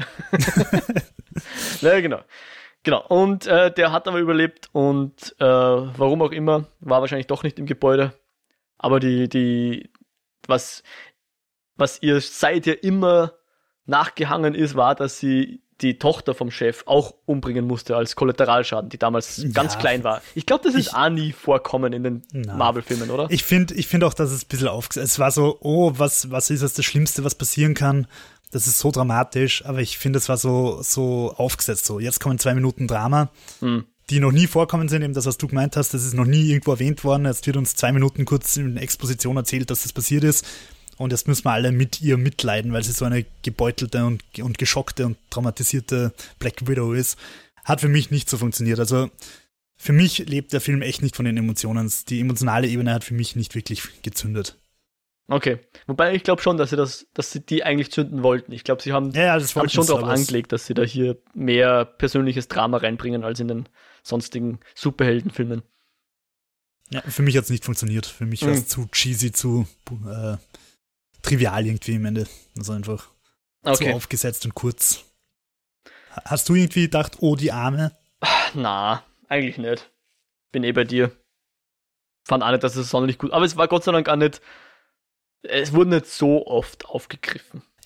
Naja, genau. Genau. Und äh, der hat aber überlebt und äh, warum auch immer, war wahrscheinlich doch nicht im Gebäude. Aber die, die, was, was ihr seither immer nachgehangen ist, war, dass sie die Tochter vom Chef auch umbringen musste als Kollateralschaden, die damals Ja. ganz klein war. Ich glaube, das ist Ich- auch nie vorkommen in den Na. Marvel-Filmen, oder? Ich finde ich find auch, dass es ein bisschen aufgesetzt es war so, oh, was, was ist das, das Schlimmste, was passieren kann? Das ist so dramatisch, aber ich finde, es war so, so aufgesetzt. So, jetzt kommen zwei Minuten Drama, Hm. die noch nie vorkommen sind, eben das, was du gemeint hast, das ist noch nie irgendwo erwähnt worden. Jetzt wird uns zwei Minuten kurz in Exposition erzählt, dass das passiert ist. Und jetzt müssen wir alle mit ihr mitleiden, weil sie so eine gebeutelte und, und geschockte und traumatisierte Black Widow ist. Hat für mich nicht so funktioniert. Also für mich lebt der Film echt nicht von den Emotionen. Die emotionale Ebene hat für mich nicht wirklich gezündet. Okay. Wobei ich glaube schon, dass sie das, dass sie die eigentlich zünden wollten. Ich glaube, sie haben, Ja, ja, das haben wollten schon sie, darauf aber es- angelegt, dass sie da hier mehr persönliches Drama reinbringen als in den sonstigen Superheldenfilmen. Ja, für mich hat es nicht funktioniert. Für mich war es Mhm. zu cheesy, zu äh, trivial irgendwie im Ende. Also einfach Okay. zu aufgesetzt und kurz. Ha- Hast du irgendwie gedacht, oh, die Arme? Na, eigentlich nicht. Bin eh bei dir. Fand auch nicht, dass es sonderlich gut, aber es war Gott sei Dank auch nicht, es wurde nicht so oft aufgegriffen.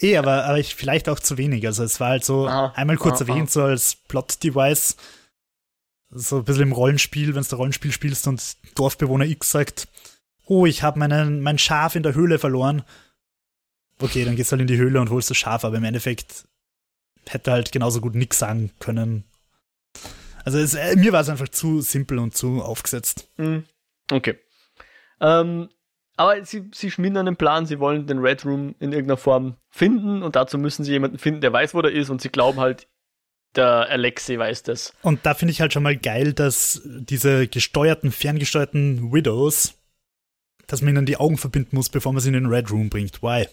Eh, aber, aber ich, vielleicht auch zu wenig. Also es war halt so aha, einmal kurz aha, erwähnt, aha. so als Plot-Device. So ein bisschen im Rollenspiel, wenn du Rollenspiel spielst und Dorfbewohner X sagt, oh, ich habe mein Schaf in der Höhle verloren. Okay, dann gehst du halt in die Höhle und holst das Schaf, aber im Endeffekt hätte halt genauso gut nichts sagen können. Also es, äh, mir war es einfach zu simpel und zu aufgesetzt. Okay. Ähm, aber sie, sie schmieden einen Plan, sie wollen den Red Room in irgendeiner Form finden und dazu müssen sie jemanden finden, der weiß, wo der ist und sie glauben halt, der Alexei weiß das. Und da finde ich halt schon mal geil, dass diese gesteuerten, ferngesteuerten Widows, dass man ihnen die Augen verbinden muss, bevor man sie in den Red Room bringt. Why?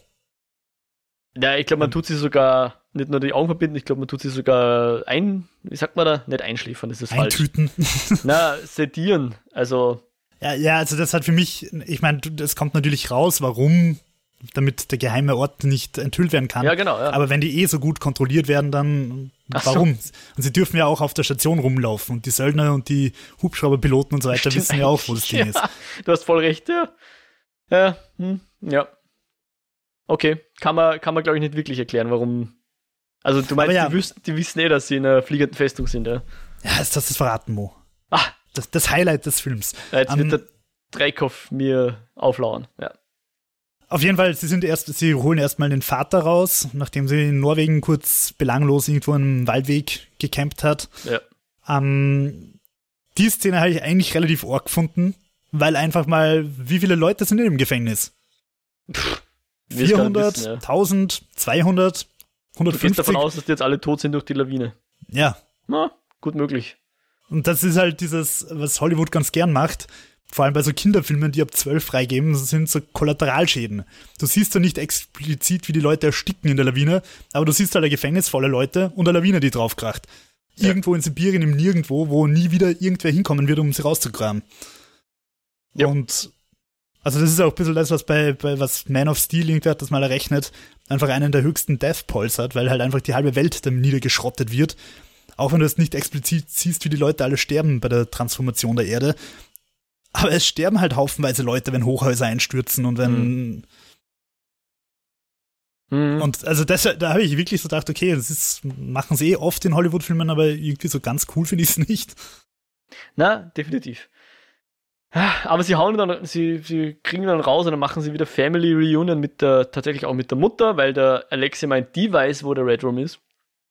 Ja, ich glaube, man tut sie sogar nicht nur die Augen verbinden, ich glaube, man tut sie sogar ein, wie sagt man da? Nicht einschläfern, das ist falsch. Eintüten. Na, sedieren, also. Ja, ja, also das hat für mich, ich meine, das kommt natürlich raus, warum, damit der geheime Ort nicht enthüllt werden kann. Ja, genau. Ja. Aber wenn die eh so gut kontrolliert werden, dann Ach warum? So. Und sie dürfen ja auch auf der Station rumlaufen und die Söldner und die Hubschrauberpiloten und so weiter Stimmt wissen ja auch, wo das Ding ja, ist. Du hast voll recht, ja. Ja, hm, ja. Okay, kann man, kann man glaube ich nicht wirklich erklären, warum. Also du meinst, ja, die, wüssten, die wissen eh, dass sie in einer fliegenden Festung sind, ja? Ja, ist das das verraten, Mo. Ah. Das, das Highlight des Films. Ja, jetzt um, wird der Dreikopf mir auflauern, ja. Auf jeden Fall, sie sind erst, sie holen erstmal den Vater raus, nachdem sie in Norwegen kurz belanglos irgendwo im Waldweg gecampt hat. Ja. Um, die Szene habe ich eigentlich relativ arg gefunden, weil einfach mal, wie viele Leute sind in dem Gefängnis? Pff, vierhundert, wissen, ja. tausend, zweihundert, hundertfünfzig. Du gehst davon aus, dass die jetzt alle tot sind durch die Lawine. Ja. Na, gut möglich. Und das ist halt dieses, was Hollywood ganz gern macht, vor allem bei so Kinderfilmen, die ab zwölf freigeben, das sind so Kollateralschäden. Du siehst ja nicht explizit, wie die Leute ersticken in der Lawine, aber du siehst halt ein Gefängnis voller Leute und eine Lawine, die draufkracht. Ja. Irgendwo in Sibirien, im Nirgendwo, wo nie wieder irgendwer hinkommen wird, um sie rauszugraben. Ja. Und also das ist auch ein bisschen das, was bei, bei was Man of Steel irgendwer hat das mal errechnet, einfach einen der höchsten Death Polls hat, weil halt einfach die halbe Welt dann niedergeschrottet wird. Auch wenn du es nicht explizit siehst, wie die Leute alle sterben bei der Transformation der Erde. Aber es sterben halt haufenweise Leute, wenn Hochhäuser einstürzen und wenn... Mhm. Und also das, da habe ich wirklich so gedacht, okay, das ist, machen sie eh oft in Hollywood-Filmen, aber irgendwie so ganz cool finde ich es nicht. Na, definitiv. Aber sie hauen dann, sie, sie kriegen dann raus und dann machen sie wieder Family Reunion mit der, tatsächlich auch mit der Mutter, weil der Alexei meint, die weiß, wo der Red Room ist.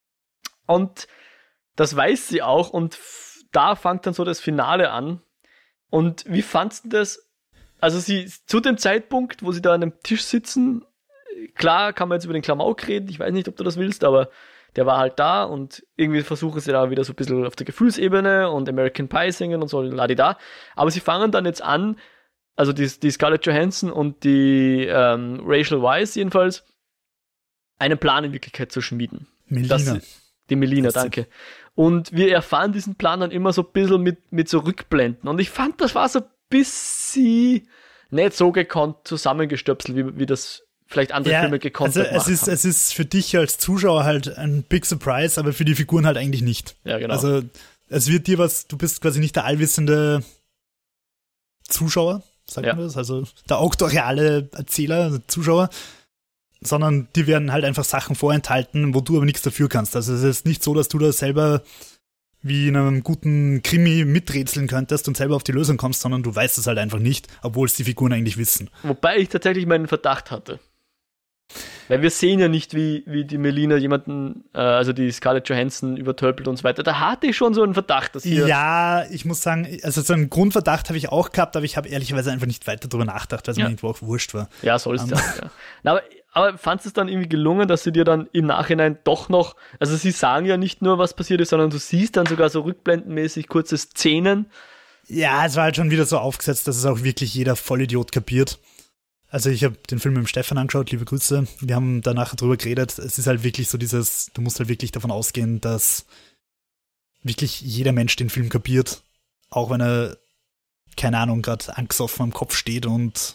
Und das weiß sie auch und f- da fängt dann so das Finale an. Und wie fandst du das? Also sie, zu dem Zeitpunkt, wo sie da an einem Tisch sitzen, klar kann man jetzt über den Klamauk reden, ich weiß nicht, ob du das willst, aber der war halt da und irgendwie versuchen sie da wieder so ein bisschen auf der Gefühlsebene und American Pie singen und so, ladida. Aber sie fangen dann jetzt an, also die, die Scarlett Johansson und die ähm, Rachel Weisz jedenfalls, einen Plan in Wirklichkeit zu schmieden. Melina. Sie, die Melina, danke. Und wir erfahren diesen Plan dann immer so ein bisschen mit, mit so Rückblenden. Und ich fand, das war so ein bisschen nicht so gekonnt zusammengestöpselt, wie, wie das vielleicht andere ja, Filme gekonnt also es ist, haben. es ist für dich als Zuschauer halt ein Big Surprise, aber für die Figuren halt eigentlich nicht. Ja, genau. Also es wird dir was, du bist quasi nicht der allwissende Zuschauer, sagt ja. man das? Also der auktoriale Erzähler, also Zuschauer, sondern dir werden halt einfach Sachen vorenthalten, wo du aber nichts dafür kannst. Also es ist nicht so, dass du da selber wie in einem guten Krimi miträtseln könntest und selber auf die Lösung kommst, sondern du weißt es halt einfach nicht, obwohl es die Figuren eigentlich wissen. Wobei ich tatsächlich meinen Verdacht hatte. Weil wir sehen ja nicht, wie, wie die Melina jemanden, äh, also die Scarlett Johansson übertölpelt und so weiter. Da hatte ich schon so einen Verdacht, dass hier... Ja, ich muss sagen, also so einen Grundverdacht habe ich auch gehabt, aber ich habe ehrlicherweise einfach nicht weiter drüber nachgedacht, weil es ja. mir irgendwo auch wurscht war. Ja, soll es um. ja. ja. Na, aber, aber fandest du es dann irgendwie gelungen, dass sie dir dann im Nachhinein doch noch, also sie sagen ja nicht nur, was passiert ist, sondern du siehst dann sogar so rückblendenmäßig kurze Szenen. Ja, es war halt schon wieder so aufgesetzt, dass es auch wirklich jeder Vollidiot kapiert. Also ich habe den Film mit dem Stefan angeschaut, liebe Grüße. Wir haben danach drüber geredet. Es ist halt wirklich so dieses, du musst halt wirklich davon ausgehen, dass wirklich jeder Mensch den Film kapiert. Auch wenn er, keine Ahnung, gerade angesoffen am Kopf steht und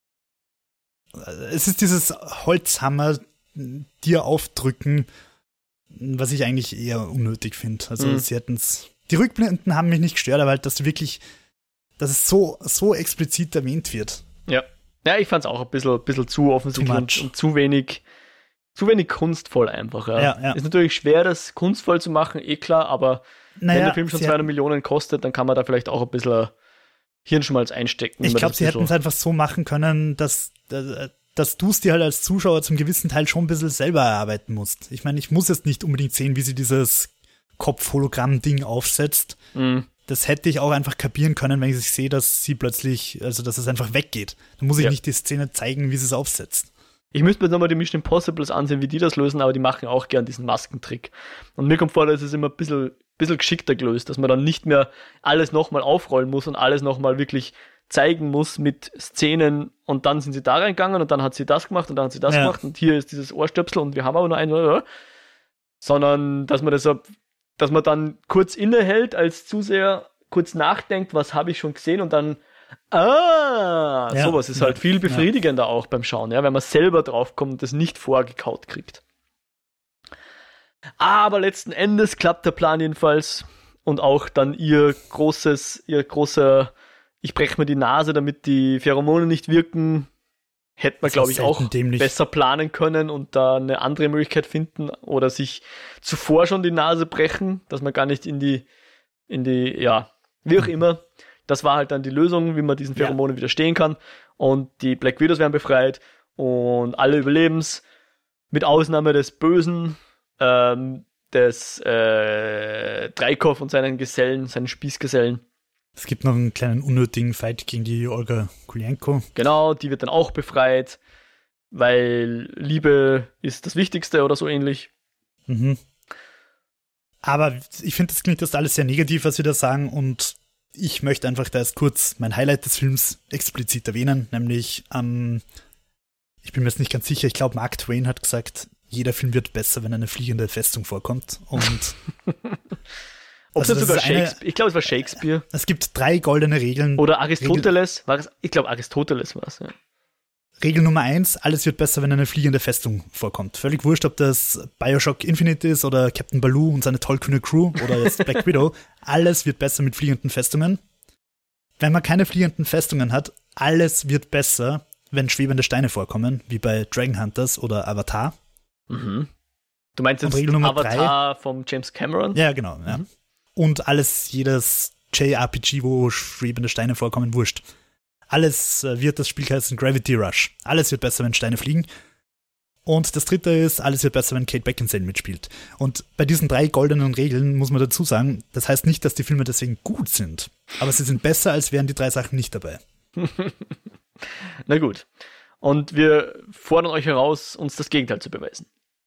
es ist dieses Holzhammer dir aufdrücken, was ich eigentlich eher unnötig finde. Also mhm. sie hätten's, die Rückblenden haben mich nicht gestört, aber halt, dass du wirklich, dass es so, so explizit erwähnt wird. Ja. Ja, ich fand es auch ein bisschen, bisschen zu offensichtlich und, und zu wenig, zu wenig kunstvoll einfach. Ja. Ja, ja. Ist natürlich schwer, das kunstvoll zu machen, eh klar, aber Naja, wenn der Film schon sie zweihundert hätten- Millionen kostet, dann kann man da vielleicht auch ein bisschen Hirnschmalz einstecken. wenn Ich man glaube, das sie ein hätten es bisschen- einfach so machen können, dass, dass, dass du es dir halt als Zuschauer zum gewissen Teil schon ein bisschen selber erarbeiten musst. Ich meine, ich muss jetzt nicht unbedingt sehen, wie sie dieses Kopf-Hologramm-Ding aufsetzt. Mhm. Das hätte ich auch einfach kapieren können, wenn ich sehe, dass sie plötzlich, also dass es einfach weggeht. Dann muss ich Ja. nicht die Szene zeigen, wie sie es aufsetzt. Ich müsste mir nochmal die Mission Impossibles ansehen, wie die das lösen, aber die machen auch gern diesen Maskentrick. Und mir kommt vor, dass es immer ein bisschen, bisschen geschickter gelöst, dass man dann nicht mehr alles nochmal aufrollen muss und alles nochmal wirklich zeigen muss mit Szenen und dann sind sie da reingegangen und dann hat sie das gemacht und dann hat sie das Ja. gemacht und hier ist dieses Ohrstöpsel und wir haben aber nur einen, sondern dass man das, ab- dass man dann kurz innehält als Zuseher, kurz nachdenkt, was habe ich schon gesehen und dann ah, Ja. sowas ist Ja. halt viel befriedigender auch beim Schauen, ja, wenn man selber draufkommt und das nicht vorgekaut kriegt. Aber letzten Endes klappt der Plan jedenfalls und auch dann ihr großes, ihr großer, ich breche mir die Nase, damit die Pheromone nicht wirken, hätte man, Das war glaube ich, auch selten dämlich. besser planen können und da eine andere Möglichkeit finden oder sich zuvor schon die Nase brechen, dass man gar nicht in die, in die, ja, wie auch immer. Das war halt dann die Lösung, wie man diesen Ja. Pheromonen widerstehen kann. Und die Black Widows werden befreit und alle überleben's, mit Ausnahme des Bösen, ähm, des äh, Dreikov und seinen Gesellen, seinen Spießgesellen. Es gibt noch einen kleinen unnötigen Fight gegen die Olga Kulienko. Genau, die wird dann auch befreit, weil Liebe ist das Wichtigste oder so ähnlich. Mhm. Aber ich finde, das klingt jetzt alles sehr negativ, was wir da sagen, und ich möchte einfach da erst kurz mein Highlight des Films explizit erwähnen, nämlich, ähm, ich bin mir jetzt nicht ganz sicher, ich glaube, Mark Twain hat gesagt, jeder Film wird besser, wenn eine fliegende Festung vorkommt. Und Ob Also das das sogar ist eine- Shakespeare, ich glaube, es war Shakespeare. es gibt drei goldene Regeln. Oder Aristoteles, war es? Ich glaube, Aristoteles war es, ja. Regel Nummer eins, alles wird besser, wenn eine fliegende Festung vorkommt. Völlig wurscht, ob das Bioshock Infinite ist oder Captain Baloo und seine tollkühne Crew oder jetzt Black Widow. Alles wird besser mit fliegenden Festungen. Wenn man keine fliegenden Festungen hat, alles wird besser, wenn schwebende Steine vorkommen, wie bei Dragon Hunters oder Avatar. Mhm. Du meinst Und jetzt Regel Nummer Avatar vom James Cameron? Ja, genau. Ja. Und alles, jedes J R P G, wo schwebende Steine vorkommen, wurscht. Alles äh, wird, das Spiel heißen Gravity Rush. Alles wird besser, wenn Steine fliegen. Und das dritte ist, alles wird besser, wenn Kate Beckinsale mitspielt. Und bei diesen drei goldenen Regeln muss man dazu sagen, das heißt nicht, dass die Filme deswegen gut sind. Aber sie sind besser, als wären die drei Sachen nicht dabei. Na gut. Und wir fordern euch heraus, uns das Gegenteil zu beweisen.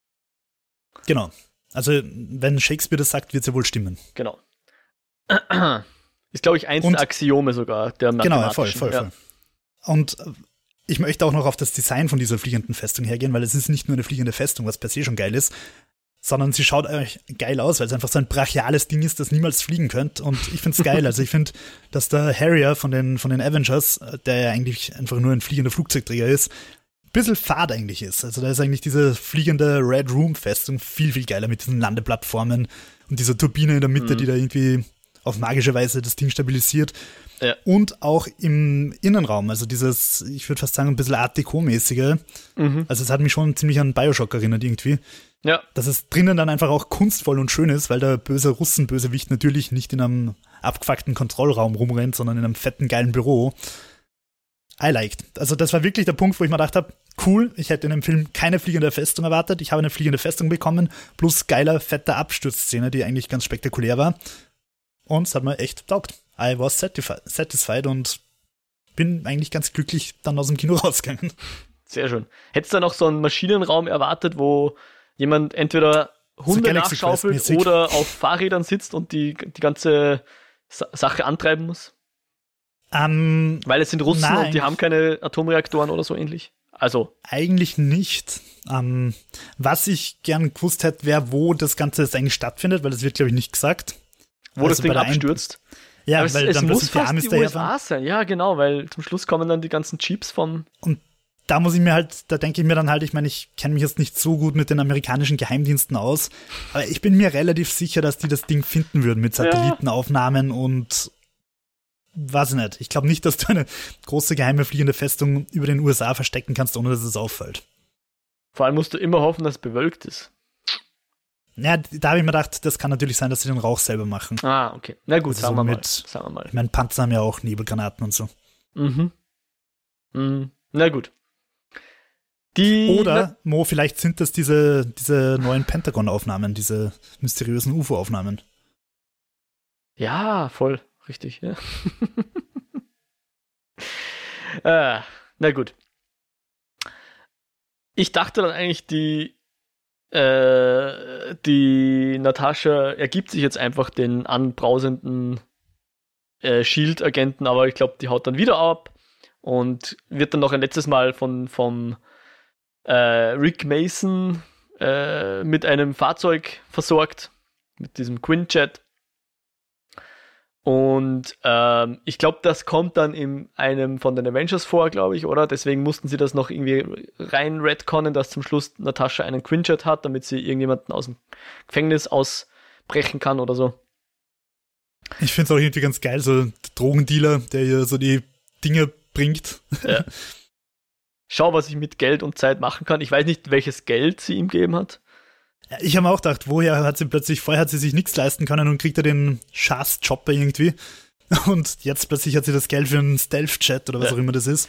Genau. Also, wenn Shakespeare das sagt, wird es ja wohl stimmen. Genau. Ist, glaube ich, eins Und- der Axiome sogar, der Genau, ja, mathematischen. voll, voll, Ja. voll. Und äh, ich möchte auch noch auf das Design von dieser fliegenden Festung hergehen, weil es ist nicht nur eine fliegende Festung, was per se schon geil ist, sondern sie schaut eigentlich geil aus, weil es einfach so ein brachiales Ding ist, das niemals fliegen könnte. Und ich finde es geil. Also ich finde, dass der Harrier von den, von den Avengers, äh, der ja eigentlich einfach nur ein fliegender Flugzeugträger ist, ein bisschen fad eigentlich ist. Also da ist eigentlich diese fliegende Red Room Festung viel, viel geiler mit diesen Landeplattformen und dieser Turbine in der Mitte, Mhm. die da irgendwie auf magische Weise das Ding stabilisiert. Ja. Und auch im Innenraum, also dieses, ich würde fast sagen, ein bisschen Art Deco-mäßige. Mhm. Also es hat mich schon ziemlich an Bioshock erinnert irgendwie. Ja. Dass es drinnen dann einfach auch kunstvoll und schön ist, weil der böse Russenbösewicht natürlich nicht in einem abgefuckten Kontrollraum rumrennt, sondern in einem fetten, geilen Büro. I liked. Also das war wirklich der Punkt, wo ich mir gedacht habe, cool, ich hätte in dem Film keine fliegende Festung erwartet. Ich habe eine fliegende Festung bekommen, plus geiler, fetter Absturzszene, die eigentlich ganz spektakulär war. Und es hat mir echt taugt. I was satisfied, satisfied und bin eigentlich ganz glücklich dann aus dem Kino rausgegangen. Sehr schön. Hättest du da noch so einen Maschinenraum erwartet, wo jemand entweder Hunde Galaxy nachschaufelt Quest-mäßig. oder auf Fahrrädern sitzt und die, die ganze Sa- Sache antreiben muss? Ähm, Weil es sind Russen Nein. und die haben keine Atomreaktoren oder so ähnlich. Also, Eigentlich nicht. Ähm, was ich gern gewusst hätte, wäre, wo das Ganze jetzt eigentlich stattfindet, weil das wird, glaube ich, nicht gesagt. wo Also das Ding bei der Ein- abstürzt. Ja, Aber es, weil es dann muss plötzlich die fast Amis die U S daherfahren. A sein. Ja, genau, weil zum Schluss kommen dann die ganzen Jeeps vom... Da muss ich mir halt, da denke ich mir dann halt, ich meine, ich kenne mich jetzt nicht so gut mit den amerikanischen Geheimdiensten aus, aber ich bin mir relativ sicher, dass die das Ding finden würden mit Satellitenaufnahmen und weiß ich nicht. Ich glaube nicht, dass du eine große geheime fliegende Festung über den U S A verstecken kannst, ohne dass es auffällt. Vor allem musst du immer hoffen, dass es bewölkt ist. Ja, da habe ich mir gedacht, das kann natürlich sein, dass sie den Rauch selber machen. Ah, okay. Na gut, also sagen, so wir mal. mit, sagen wir mal. Ich meine, Panzer haben ja auch Nebelgranaten und so. Mhm. mhm. Na gut. Die Oder, Mo, vielleicht sind das diese, diese neuen Pentagon-Aufnahmen, diese mysteriösen U F O-Aufnahmen. Ja, voll. Richtig, ja. ah, na gut. Ich dachte dann eigentlich, die äh, die Natascha ergibt sich jetzt einfach den anbrausenden äh, Shield-Agenten, aber ich glaube, die haut dann wieder ab und wird dann noch ein letztes Mal von vom äh, Rick Mason äh, mit einem Fahrzeug versorgt, mit diesem Quinjet. Und ähm, ich glaube, das kommt dann in einem von den Avengers vor, glaube ich, oder? Deswegen mussten sie das noch irgendwie rein retconnen, dass zum Schluss Natascha einen Quinjet hat, damit sie irgendjemanden aus dem Gefängnis ausbrechen kann oder so. Ich finde es auch irgendwie ganz geil, so der Drogendealer, der hier so die Dinge bringt. Ja. Schau, was ich mit Geld und Zeit machen kann. Ich weiß nicht, welches Geld sie ihm gegeben hat. Ich habe mir auch gedacht, woher hat sie plötzlich, vorher hat sie sich nichts leisten können und kriegt er den Schaß-Chopper irgendwie. Und jetzt plötzlich hat sie das Geld für einen Stealth-Chat oder was ja. auch immer das ist.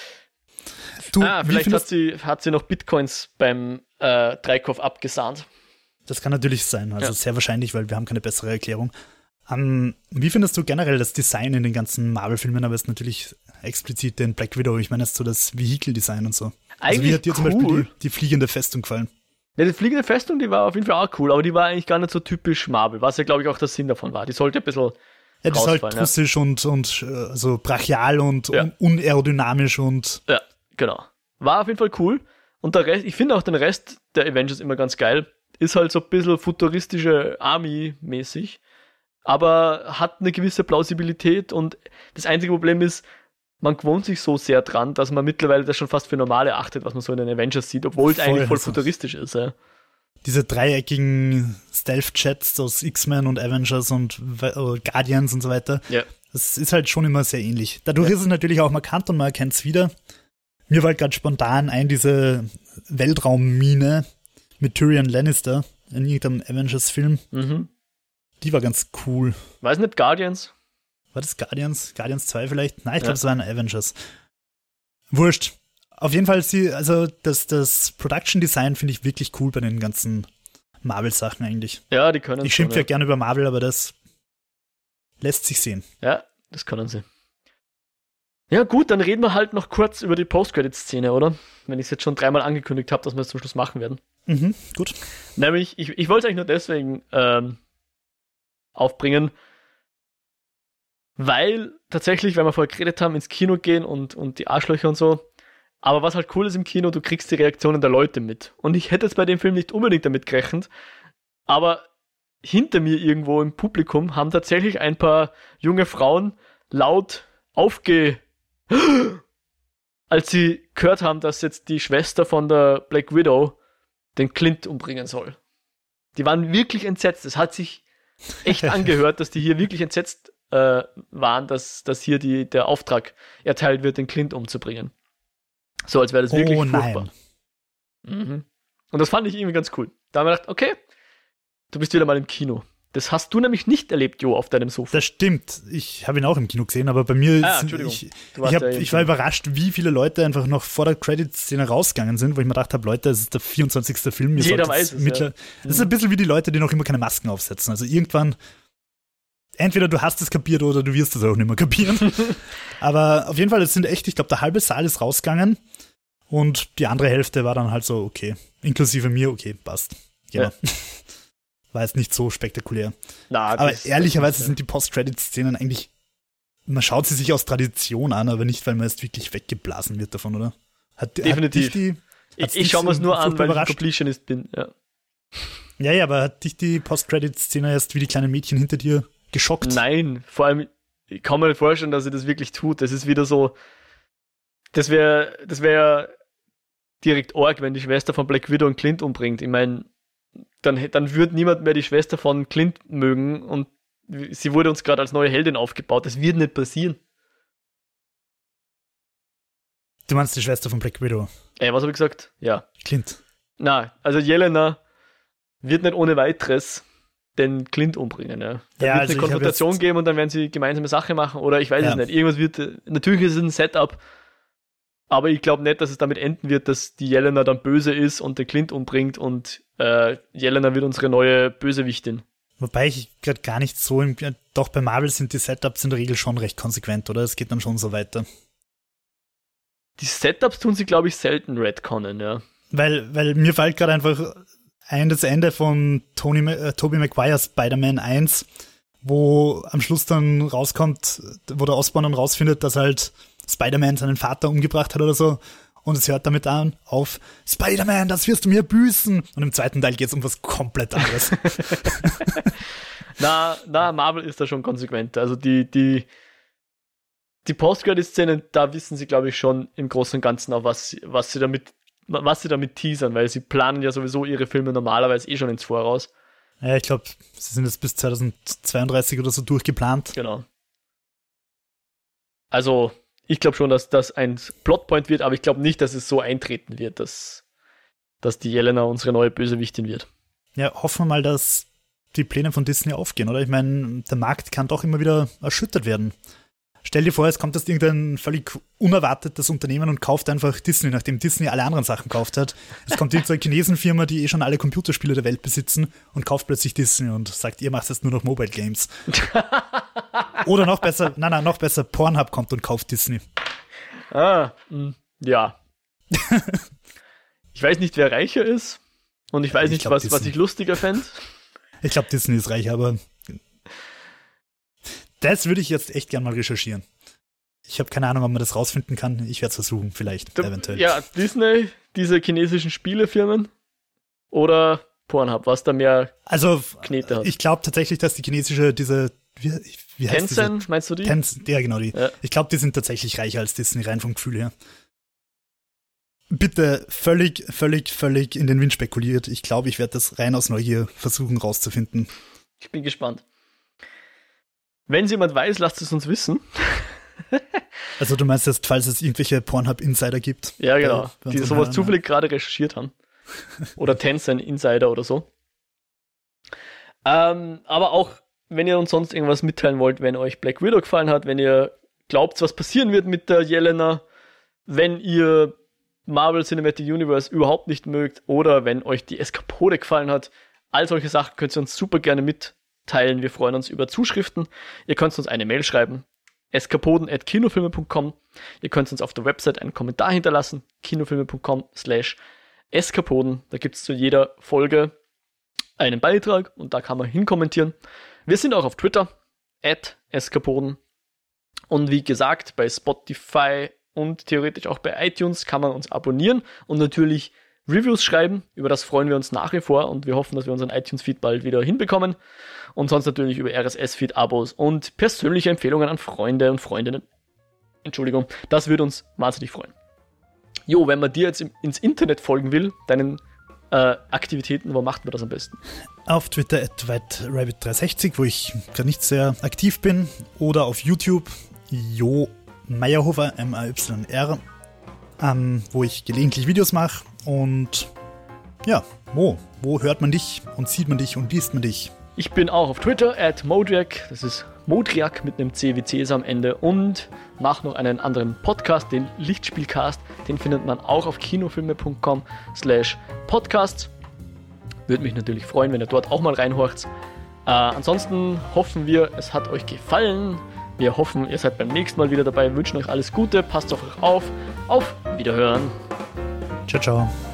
Du, ah, vielleicht hat sie, hat sie noch Bitcoins beim äh, Dreikopf abgesahnt. Das kann natürlich sein, also ja. sehr wahrscheinlich, weil wir haben keine bessere Erklärung. Um, wie findest du generell das Design in den ganzen Marvel-Filmen, aber jetzt natürlich explizit den Black Widow, ich meine jetzt so das Vehikel-Design und so. Eigentlich also wie hat dir cool. zum Beispiel die, die fliegende Festung gefallen? Ja, die fliegende Festung, die war auf jeden Fall auch cool, aber die war eigentlich gar nicht so typisch Marvel, was ja, glaube ich, auch der Sinn davon war. Die sollte ein bisschen ja, die ist halt rausfallen, russisch ja. und, und also brachial und ja. un- unaerodynamisch und ja, genau. War auf jeden Fall cool. Und der Rest, ich finde auch den Rest der Avengers immer ganz geil. Ist halt so ein bisschen futuristische Army-mäßig, aber hat eine gewisse Plausibilität und das einzige Problem ist, man gewohnt sich so sehr dran, dass man mittlerweile das schon fast für normal erachtet, was man so in den Avengers sieht, obwohl es eigentlich voll futuristisch ist. Ja. Diese dreieckigen Stealth-Chats aus X-Men und Avengers und Guardians und so weiter, ja. das ist halt schon immer sehr ähnlich. Dadurch ja. ist es natürlich auch markant und man erkennt es wieder. Mir war halt gerade spontan ein, diese Weltraummine mit Tyrion Lannister in irgendeinem Avengers-Film. Mhm. Die war ganz cool. Weiß nicht, Guardians? War das Guardians? Guardians zwei vielleicht? Nein, ich ja. glaube, es waren Avengers. Wurscht. Auf jeden Fall, sie, also das, das Production Design finde ich wirklich cool bei den ganzen Marvel-Sachen eigentlich. Ja, die können Ich schimpfe ja. ja gerne über Marvel, aber das lässt sich sehen. Ja, das können sie. Ja gut, dann reden wir halt noch kurz über die Post-Credit-Szene, oder? Wenn ich es jetzt schon dreimal angekündigt habe, dass wir es zum Schluss machen werden. Mhm, gut. Nämlich, ich, ich wollte es eigentlich nur deswegen ähm, aufbringen, weil tatsächlich, wenn wir vorher geredet haben, ins Kino gehen und, und die Arschlöcher und so, aber was halt cool ist im Kino, du kriegst die Reaktionen der Leute mit. Und ich hätte jetzt bei dem Film nicht unbedingt damit gerechnet, aber hinter mir irgendwo im Publikum haben tatsächlich ein paar junge Frauen laut aufge... als sie gehört haben, dass jetzt die Schwester von der Black Widow den Clint umbringen soll. Die waren wirklich entsetzt. Es hat sich echt angehört, dass die hier wirklich entsetzt äh, waren, dass, dass hier die, der Auftrag erteilt wird, den Clint umzubringen. So, als wäre das wirklich oh, furchtbar. Mhm. Und das fand ich irgendwie ganz cool. Da haben wir gedacht, okay, du bist wieder mal im Kino. Das hast du nämlich nicht erlebt, Jo, auf deinem Sofa. Das stimmt. Ich habe ihn auch im Kino gesehen, aber bei mir ah, ist, Entschuldigung. ich, du warst ich, hab, ja ich war überrascht, wie viele Leute einfach noch vor der Credit-Szene rausgegangen sind, wo ich mir gedacht habe, Leute, das ist der vierundzwanzigste Film. Jeder weiß es, mittler- ja. Das ist ein bisschen wie die Leute, die noch immer keine Masken aufsetzen. Also irgendwann, entweder du hast es kapiert oder du wirst es auch nicht mehr kapieren. Aber auf jeden Fall, es sind echt, ich glaube, der halbe Saal ist rausgegangen und die andere Hälfte war dann halt so, okay, inklusive mir, okay, passt. Genau. Ja. War jetzt nicht so spektakulär. Na, aber das, ehrlicherweise das, sind die Post-Credit-Szenen eigentlich, man schaut sie sich aus Tradition an, aber nicht, weil man jetzt wirklich weggeblasen wird davon, oder? Hat, Definitiv. Hat dich die, ich ich schaue mir es nur an, weil überrascht? ich Completionist bin. Ja. ja, ja, aber hat dich die Post-Credit-Szene erst wie die kleinen Mädchen hinter dir geschockt? Nein, vor allem, ich kann mir nicht vorstellen, dass sie das wirklich tut. Das ist wieder so, das wäre das wär direkt arg, wenn die Schwester von Black Widow und Clint umbringt. Ich meine, Dann, dann würde niemand mehr die Schwester von Clint mögen und sie wurde uns gerade als neue Heldin aufgebaut. Das wird nicht passieren. Du meinst die Schwester von Black Widow? Ey, was habe ich gesagt? Ja. Clint. Na, also Jelena wird nicht ohne weiteres den Clint umbringen. Ja. Da ja, wird also eine Konfrontation jetzt... geben und dann werden sie gemeinsame Sache machen oder ich weiß ja. es nicht. Irgendwas wird, natürlich ist es ein Setup, aber ich glaube nicht, dass es damit enden wird, dass die Jelena dann böse ist und den Clint umbringt und äh, Jelena wird unsere neue Bösewichtin. Wobei ich gerade gar nicht so, im, doch bei Marvel sind die Setups in der Regel schon recht konsequent, oder? Es geht dann schon so weiter. Die Setups tun sie, glaube ich, selten retconnen, ja. Weil, weil mir fällt gerade einfach ein das Ende von Tony, äh, Tobey Maguire Spider-Man eins, wo am Schluss dann rauskommt, wo der Osborn dann rausfindet, dass halt Spider-Man seinen Vater umgebracht hat oder so. Und es hört damit an, auf Spider-Man, das wirst du mir büßen. Und im zweiten Teil geht es um was komplett anderes. na, na, Marvel ist da schon konsequent. Also die, die, die Post-Credit-Szenen, da wissen sie, glaube ich, schon im Großen und Ganzen auch, was, was sie damit, was sie damit teasern, weil sie planen ja sowieso ihre Filme normalerweise eh schon ins Voraus. Ja, ich glaube, sie sind jetzt bis zweitausendzweiunddreißig oder so durchgeplant. Genau. Also, ich glaube schon, dass das ein Plotpoint wird, aber ich glaube nicht, dass es so eintreten wird, dass, dass die Jelena unsere neue Bösewichtin wird. Ja, hoffen wir mal, dass die Pläne von Disney aufgehen, oder? Ich meine, der Markt kann doch immer wieder erschüttert werden. Stell dir vor, es kommt jetzt irgendein völlig unerwartetes Unternehmen und kauft einfach Disney, nachdem Disney alle anderen Sachen gekauft hat. Es kommt irgendeine Chinesenfirma, die eh schon alle Computerspiele der Welt besitzen und kauft plötzlich Disney und sagt, ihr macht jetzt nur noch Mobile Games. Oder noch besser, nein, nein, noch besser, Pornhub kommt und kauft Disney. Ah, mh, ja. Ich weiß nicht, wer reicher ist und ich weiß ich nicht, glaub, was, was ich lustiger fände. Ich glaube, Disney ist reich, aber das würde ich jetzt echt gern mal recherchieren. Ich habe keine Ahnung, ob man das rausfinden kann. Ich werde es versuchen, vielleicht, du, eventuell. Ja, Disney, diese chinesischen Spielefirmen oder Pornhub, was da mehr also, Knete hat. Ich glaube tatsächlich, dass die chinesische, diese, wie, wie heißt Tencent, diese? meinst du die? Tencent, ja genau die. Ja. Ich glaube, die sind tatsächlich reicher als Disney, rein vom Gefühl her. Bitte völlig, völlig, völlig in den Wind spekuliert. Ich glaube, ich werde das rein aus Neugier versuchen rauszufinden. Ich bin gespannt. Wenn es jemand weiß, lasst es uns wissen. Also du meinst jetzt, falls es irgendwelche Pornhub-Insider gibt? Ja, genau. Bei, bei die sowas Herren, zufällig ja. gerade recherchiert haben. Oder Tencent-Insider oder so. Ähm, aber auch, wenn ihr uns sonst irgendwas mitteilen wollt, wenn euch Black Widow gefallen hat, wenn ihr glaubt, was passieren wird mit der Jelena, wenn ihr Marvel Cinematic Universe überhaupt nicht mögt oder wenn euch die Eskapode gefallen hat, all solche Sachen könnt ihr uns super gerne mitteilen. Wir freuen uns über Zuschriften. Ihr könnt uns eine Mail schreiben, eskapoden at kinofilme punkt com. Ihr könnt uns auf der Website einen Kommentar hinterlassen, kinofilme punkt com slash eskapoden. Da gibt es zu jeder Folge einen Beitrag und da kann man hinkommentieren. Wir sind auch auf Twitter, at eskapoden. Und wie gesagt, bei Spotify und theoretisch auch bei iTunes kann man uns abonnieren und natürlich Reviews schreiben. Über das freuen wir uns nach wie vor und wir hoffen, dass wir unseren iTunes-Feed bald wieder hinbekommen. Und sonst natürlich über R S S-Feed, Abos und persönliche Empfehlungen an Freunde und Freundinnen. Entschuldigung, das würde uns wahnsinnig freuen. Jo, wenn man dir jetzt ins Internet folgen will, deinen äh, Aktivitäten, wo macht man das am besten? Auf Twitter at white rabbit drei sechzig, wo ich gerade nicht sehr aktiv bin. Oder auf YouTube, Jo Meyerhofer, M A Y R, ähm, wo ich gelegentlich Videos mache. Und ja, wo? Wo hört man dich und sieht man dich und liest man dich? Ich bin auch auf Twitter, at Modriak, das ist Modriak mit einem C wie Cäsar am Ende und mache noch einen anderen Podcast, den Lichtspielcast, den findet man auch auf kinofilme punkt com slash podcast. Würde mich natürlich freuen, wenn ihr dort auch mal reinhorcht. Äh, ansonsten hoffen wir, es hat euch gefallen. Wir hoffen, ihr seid beim nächsten Mal wieder dabei, wünschen euch alles Gute, passt auf euch auf, auf Wiederhören. Ciao, ciao.